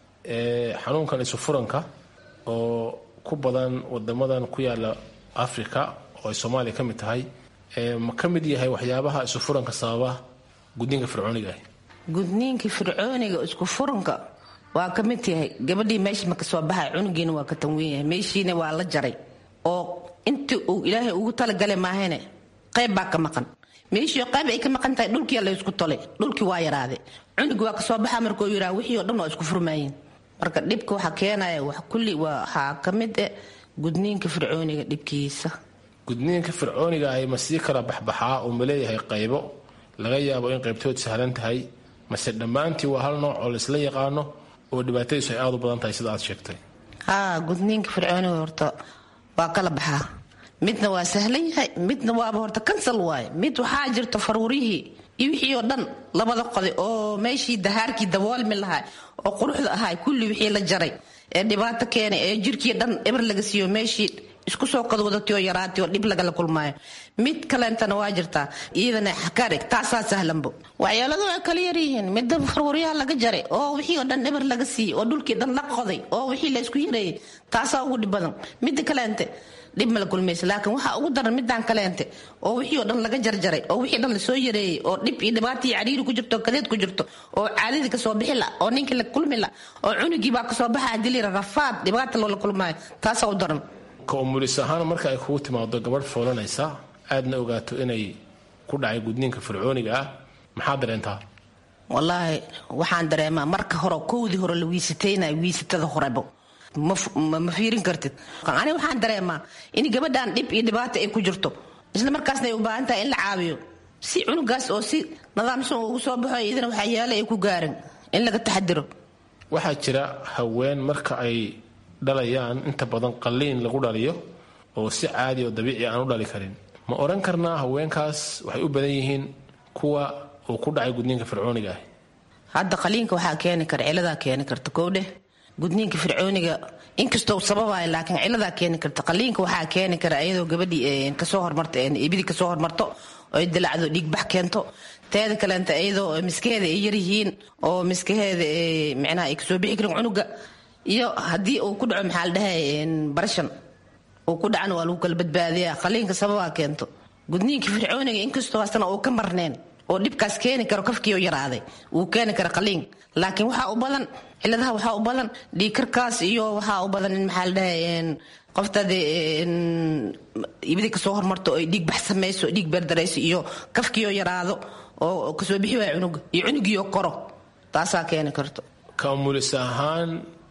xanuunkan isufuranka oo ku badan wadamadan ku yaala Afrika oo ay Soomaaliya ka mid tahay. ma ka mid yahay waxyaabaha isufuranka sababa gudniinka fircooniga ah? gudniinka fircooniga isku furanka waa ka mid yahay. gabadhii meesha ma ka soo baxay cunugiina waa ka tanweyn yahay meeshiina waa la jaray oo intii uu ilaahay ugu talagalay maahane qayb baa ka maqan. meeshii qayb ay ka maqan tahay dhulkii la isku tolay dhulkii waa yaraaday cunugi waa kasoo baxa markuu yiraa wixii oo dhan waa isku furmaayeen marka dhibka waxa keenaya wax kulli waa ka mid ah gudniinka fircooniga dhibkiisa gudniinka fircooniga ay masii kala baxbaxaa oo maleeyahay qaybo laga yaabo in qaybtood sahlan tahay mase dhammaantii waa hal nooc oo la isla yaqaano oo dhibaatadiisu ay aad u badan tahay sida aad sheegtay haa gudniinka fircooniga horta waa kala baxaa midna waa sahlan yahay midna waaba horta kansal waaye mid waxaa jirta faruurihii iyo wixii oo dhan labada qoday oo meeshii dahaarkii daboolmi lahaa oo quruxda ahaa kulli wixii la jaray ee dhibaato keenay ee jirkii dhan eber laga siiyo meeshii isku soo qadwadatay oo yaraatay oo dhib lagala kulmaayo mid kaleentana waa jirtaa iyadana xakarig taasaa sahlanbo waxyaaladu waa kala yaryihiin midda faruuryaha laga jaray oo wixii oo dhan eber laga siiyey oo dhulkii dhan la qoday oo wixii la isku yareeyay taasaa ugu dhib badan midda kaleente dhib mala kulmaysa laakiin waxaa ugu daran midaan kaleente oo wixii oo dhan laga jarjaray oo wixii dhan lasoo yareeyey oo dhib iyo dhibaatii cariiri ku jirto kadeed ku jirto oo caadadii kasoo bixi la oo ninkii la kulmi la oo cunugii baa kasoo baxa dilira rafaad dhibaata loola kulmaayo taasaa u daran ka umulis ahaan marka ay kugu timaado gabadh foolanaysa aadna ogaato inay ku dhacay gudniinka fircooniga ah maxaa dareentaa wallaahi waxaan dareemaa marka hore kowdii hore la wiisataynayo wiisatada horebo ma fiirin kartid ani waxaan dareemaa in gabadhan dhib iyo dhibaato ay ku jirto isla markaasna ay u baahan tahay in la caawiyo si cunugaas oo si nidaamsan ugu soo baxo idina waxyaale ay ku gaarin in laga taxadiro waxaa jira haween marka ay dhalayaan inta badan qalliin lagu dhaliyo oo si caadi oo dabiici aan u dhali karin ma oran karnaa haweenkaas waxay u badan yihiin kuwa uu ku dhacay gudniinka fircooniga ah hadda qalliinka waxaa keeni kara ciladaa keeni karta kowdhe gudniinka fircooniga inkastoo sababaay laakiin ciladaa keeni karta qalliinka waxaa keeni kara iyadoo gabadhii kasoo hormarto ibidii kasoo hormarto oo dilacdo dhiigbax keento teeda kaleenta iyadoo miskaheeda ay yaryihiin oo miskaheeda micnaha ay kasoo bixi karin cunuga iyo haddii uu ku dhaco maxaa la dhahay barashan uu ku dhacana waa lagu kala badbaadiyaa qalliinka sababaa keento gudniinka fircooniga inkastoo asana uu ka marneen oo dhibkaas keeni karo kafkii oo yaraaday uu keeni kara qalliin laakiin waxaa u badan ciladaha waxaa u badan dhiigkarkaas iyo waxaa u badan in maxaa la dhahay qoftaade ibidii kasoo hormarto ay dhiig bax samayso dhiig beerdarayso iyo kafkii oo yaraado oo kasoo bixi waaya cunuga iyo cunugii oo koro taasaa keeni karto ka umulis ahaan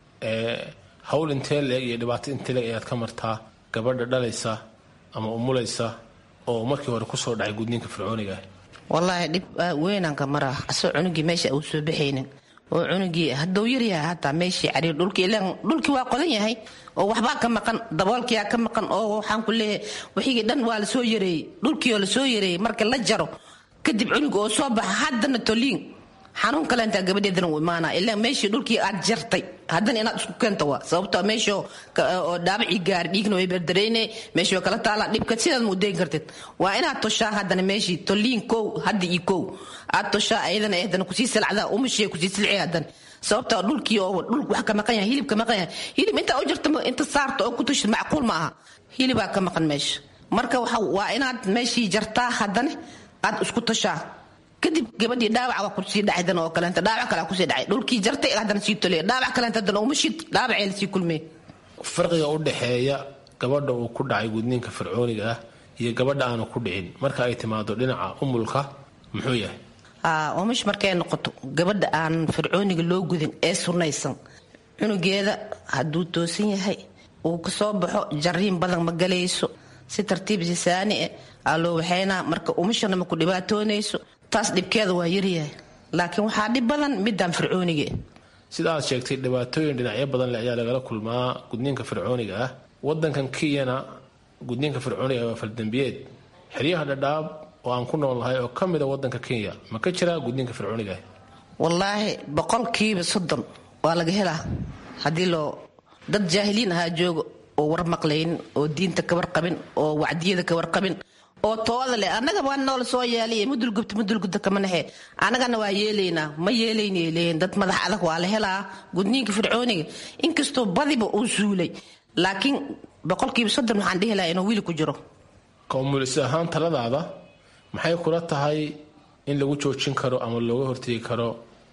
hawl intee leeg iyo dhibaato intee leeg ayaad ka martaa gabadha dhalaysa ama umulaysa oo markii hore kusoo dhacay gudniinka fircooniga ah wallaahi dhib weynanka maraa asoo cunugii meesha uu soo baxaynin oo cunugii hadduu yaryahay hataa meeshii cariir dhulkii ilaan dhulkii waa qodan yahay oo waxbaa ka maqan daboolkiyaa ka maqan oo waxaan ku leeyahay wixii dhan waa lasoo yareeyey dhulkii oo lasoo yareeyey marka la jaro kadib cunug oo soo baxa haddana toliin xanuun kale intaa gabadheedana u imaanaa ilaa meeshii dhulkii aad jartay haddana inaad isku keento waa sababtoo meesha oo dhaabacii gaari dhiigna way berdareyne meeshii waa kala taalaa dhibka sidaad ma udayn kartid waa inaad toshaa haddana meeshii toliin kow hadda iyo kow aad toshaa ayadana haddana kusii silcdaa umashii kusii silci haddana sababtoo dhulkii oo dhul wax ka maqan yahay hilib ka maqan yahay hilib intaa u jarta inta saarta oo ku tushid macquul ma aha hilibaa ka maqan meesha marka waa inaad meeshii jartaa haddana aad isku toshaa kadib gabadhii dhaawac waa kusii dhacay dan oo kaleenta dhaawac kale kusii dhacay dhulkii jartay haddana sii tolay dhaawac kaleenta haddana uma shid dhaawacee lasii kulmay farqiga u dhexeeya gabadha uu ku dhacay gudniinka fircooniga ah iyo gabadha aanu ku dhicin marka ay timaado dhinaca umulka muxuu yahay umash markay noqoto gabadha aan fircooniga loo gudin ee sunnaysan cunugeeda hadduu toosan yahay uu kasoo baxo jariin badan ma galayso si tartiib sisaani eh aa loo waxaynaa marka umashana ma ku dhibaatoonayso taas dhibkeeda waa yaryahay laakiin waxaa dhib badan midaan fircooniga sida aad sheegtay dhibaatooyin dhinacyo badan le ayaa lagala kulmaa gudniinka fircooniga ah wadankan kenyana gudniinka fircooniga waa faldambiyeed xeryaha dhadhaab oo aan ku noolnahay oo ka mida wadanka kenya ma ka jiraa gudniinka fircooniga ah wallaahi boqolkiiba soddon waa laga helaa haddii loo dad jaahiliin ahaa jooga oo war maqlaynin oo diinta ka warqabin oo wacdiyada ka warqabin oo tooda leh annaga waa noola soo yeelay mudulgubta mudulgubta kama naxe annagana waa yeelaynaa ma yeelaynay leeyihin dad madax adag waa la helaa gudniinka fircooniga inkastoo badiba uu suulay laakiin boqolkiiba soddon waxaan dhihi lahaa inuu wiili ku jiro koomulis ahaan taladaada maxay kula tahay in lagu joojin karo ama looga hortegi karo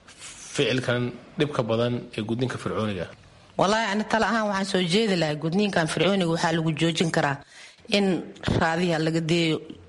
ficilkan dhibka badan ee gudniinka fircooniga wallaahi ani tala ahaan waxaan soo jeedi lahaa gudniinkan fircooniga waxaa lagu joojin karaa in raadiha laga deeyo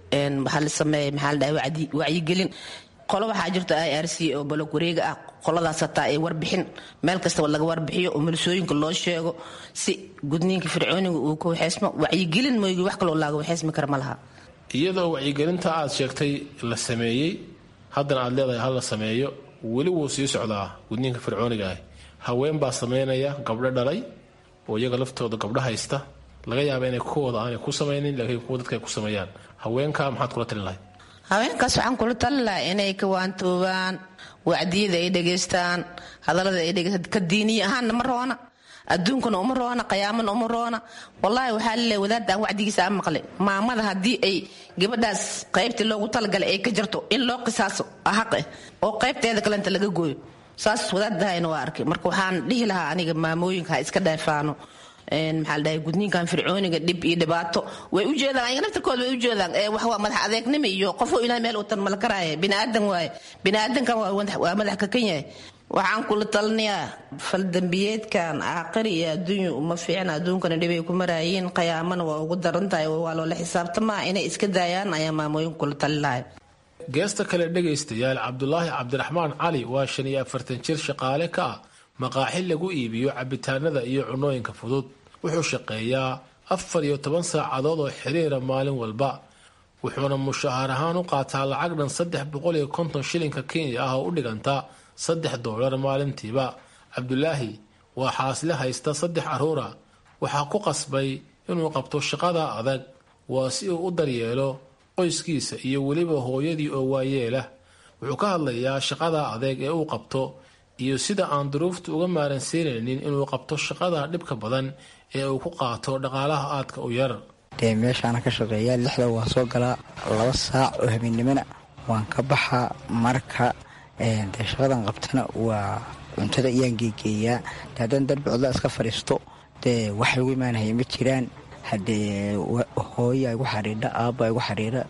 waxaa la sameeyay maxaa la dhahay wacyigelin qolo waxaa jirta i r c oo balog wareega ah qoladaas hataa ay warbixin meel kastaba laga warbixiyo oo milisooyinka loo sheego si gudniinka fircooniga uu ka waxeysmo wacyigelin mooygi wax kaloo laaga waxeysmi kara ma laha iyadoo wacyigelinta aad sheegtay la sameeyey haddana aad leedahay hal la sameeyo weli wuu sii socdaa gudniinka fircooniga ah haween baa sameynaya gabdho dhalay oo iyaga laftooda gabdho haysta laga yaaba inay kuwooda aanay ku samaynin laakiin kuwa dadka ay ku sameeyaan haweenka maxaad kula talin lahayd haweenkaas waxaan kula talin lahaa inay ka waantoobaan wacdiyada ay dhegaystaan hadallada ay dhegaystaan ka diiniya ahaanna ma roona adduunkana uma roona qiyaamana uma roona wallaahi waxaa laleeyahay wadaadda aan wacdigiisa aan maqlay maamada haddii ay gabadhaas qaybtii loogu talagalay ay ka jirto in loo qisaaso xaq eh oo qaybteeda kalenta laga gooyo saas wadaadahayna waa arkay marka waxaan dhihi lahaa aniga maamooyinka ha iska dheefaano maxaa la dhahay gudniinkan fircooniga dhib iyo dhibaato way u jeedaan ayaga naftarkooda way u jeedaan wax waa madax adeegnimo iyo qofoo ilaahay meel utan mala karaaye biniaadan waaye biniaadankan waa madax kakan yahay waxaan kula talinayaa faldambiyeedkan aakhiri iyo adduunya uma fiicna adduunkana dhibay ku maraayiin qiyaamana waa ugu daran tahay waa loola xisaabtamaa inay iska daayaan ayaa maamooyinka kula talin lahay geesta kale dhegaystayaal cabdulaahi cabdiraxmaan cali waa shan iyo afartan jir shaqaale ka ah maqaaxi lagu iibiyo cabitaanada iyo cunooyinka fudud wuxuu shaqeeyaa afar iyo toban saacadood oo xiriira maalin walba wuxuuna mushaahar ahaan u qaataa lacag dhan saddex boqol iyo konton shilinka kenya ah oo u dhiganta saddex doolar maalintiiba cabdulaahi waa xaasle haysta saddex caruura waxaa ku qasbay inuu qabto shaqada adag waa si uu u daryeelo qoyskiisa iyo weliba hooyadii oo waayeelah wuxuu ka hadlayaa shaqada adeeg ee uu qabto iyo sida aan duruufta uga maaransiinaynin inuu qabto shaqada dhibka badan ee uu ku qaato dhaqaalaha aadka u yar dee meeshaana ka shaqeeyaa lixda waa soo galaa laba saac oo habeennimona waan ka baxaa marka dee shaqadan qabtana waa cuntada iyaan geegeeyaa de haddaan darbi codla iska fadhiisto dee wax lagu imaanahaya ma jiraan haddee hooyaa igu xariira aabbaa igu xariira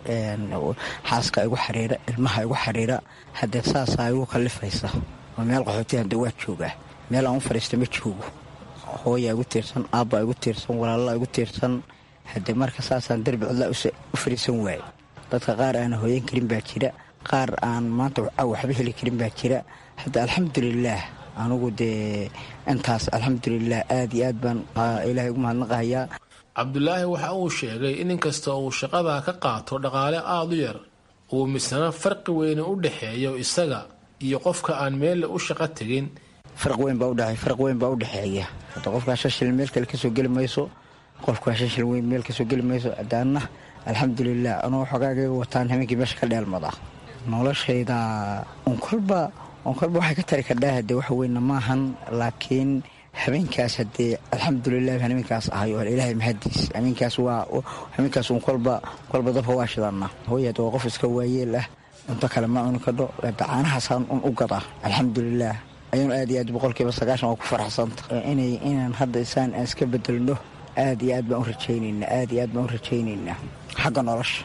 xaaska igu xariira ilmaha igu xariira haddee saasaa igu kallifaysa oo meel qaxootiya hadda waa joogaa meel aan u fadhiista ma joogo hooyaa igu tiirsan aabbaa igu tiirsan walaalaa igu tiirsan haddee marka saasaan darbi codlaa u fadhiisan waaye dadka qaar aan hooyan karin baa jira qaar aan maanta waxba heli karin baa jira hadda alxamdulilaah anugu dee intaas alxamdulilah aad iyo aad baan ilaahay ugu mahadnaqahayaa cabdulaahi waxa uu sheegay in inkasta uu shaqadaa ka qaato dhaqaale aada u yar uu misna farqi weyne u dhexeeyo isaga iyo qofka aan meelle u shaqo tegin farq weyn baa udhe farq weyn baa u dhexeeya hadda qofkaa shan shilin meel kale kasoo geli mayso qofkaa shan shilin weyn meel kasoo geli mayso adaanna alxamdulilah anuu xogaagayga wataan habeenkii meesha ka dheelmada noloshayda unkolba unkolba waxay ka tari kardhaa hadee wax weynna maahan laakiin habeenkaas hadee alxamdulilah habeenkaas ahay oo ilaahay mahadiis habeenkaas waa habeenkaas unkolba kolba dabka waa shidana hooyad waa qof iska waayeel ah cunto kale ma cuni kadho dacaanahaasaan un u gadaa alxamdulilah ayuunu aad iyo aad boqolkiiba sagaashan waa ku faraxsanta inay inaan hadda isaan aan iska bedelno aad iyo aad baan u rajaynaynaa aad iyo aad baan u rajaynaynaa xagga nolosha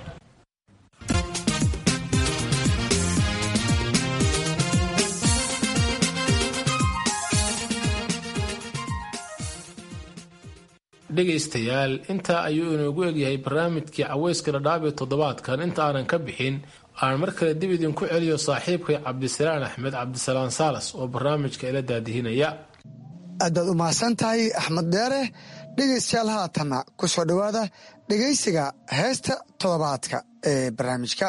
dhegaystayaal intaa ayuu inoogu egyahay barnaamijkii caweyska dhadhaab ee toddobaadkan inta aanan ka bixin aan mar kale dib idinku celiyo saaxiibkay cabdisalaan axmed cabdisalaan saalas oo barnaamijka ila daadihinaya aad baad u mahadsan tahay axmed deere dhegaystayaal haatanna ku soo dhowaada dhegaysiga heesta toddobaadka ee barnaamijka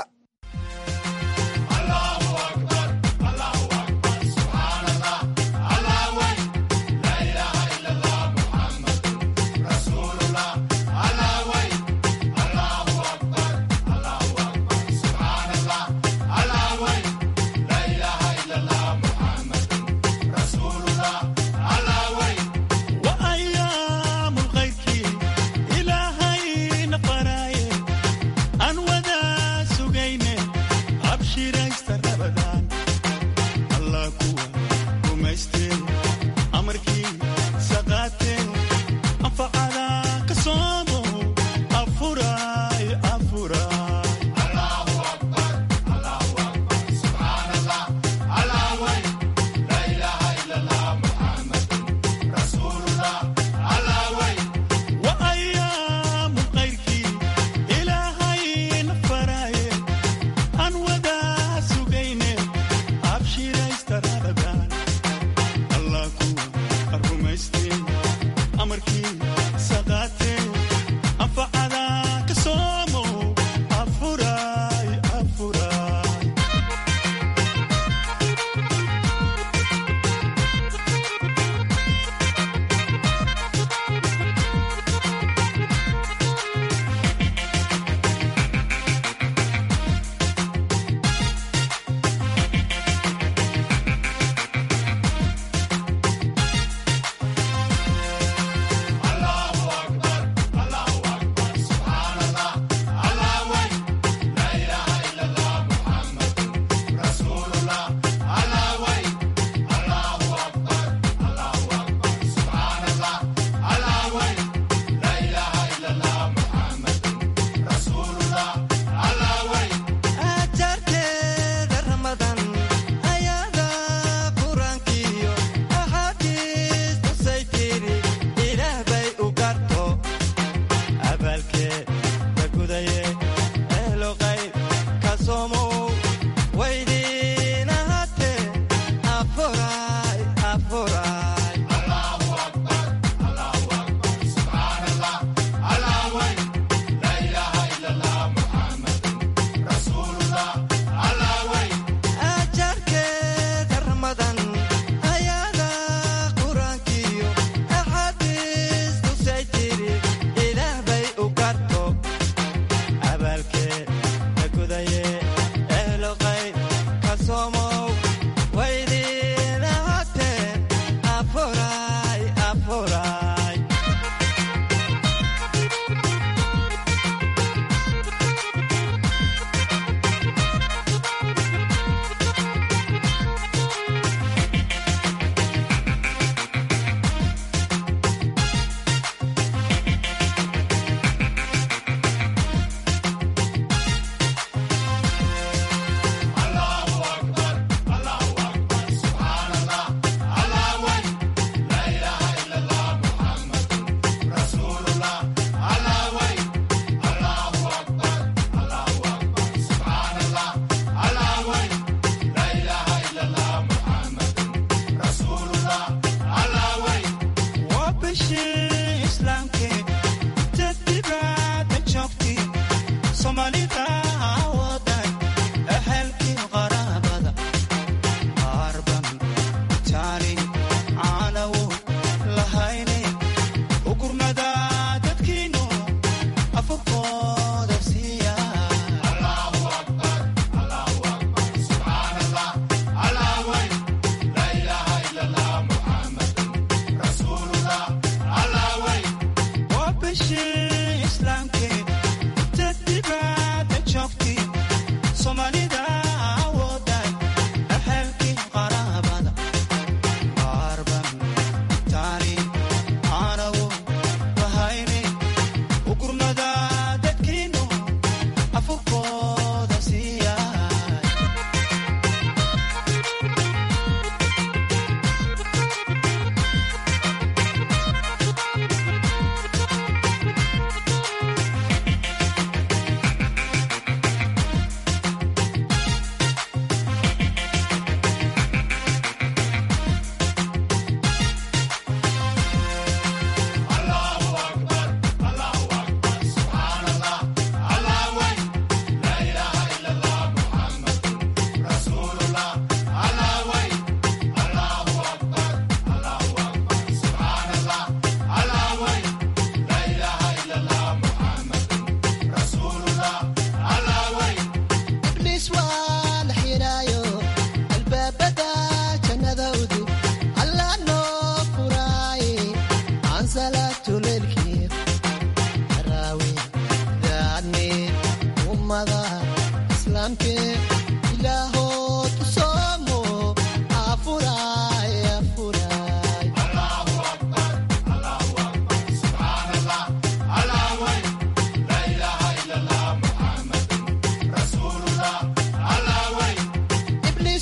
ilaahay na faraaye aan wada sugay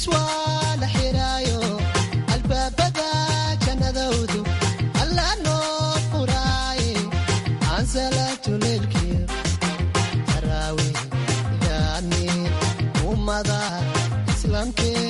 ibliis waa la xiraayo albaabada jannadowdu alla noo furaaye aan salaatu leelkiyo taraawiih yaani ummada islaamkee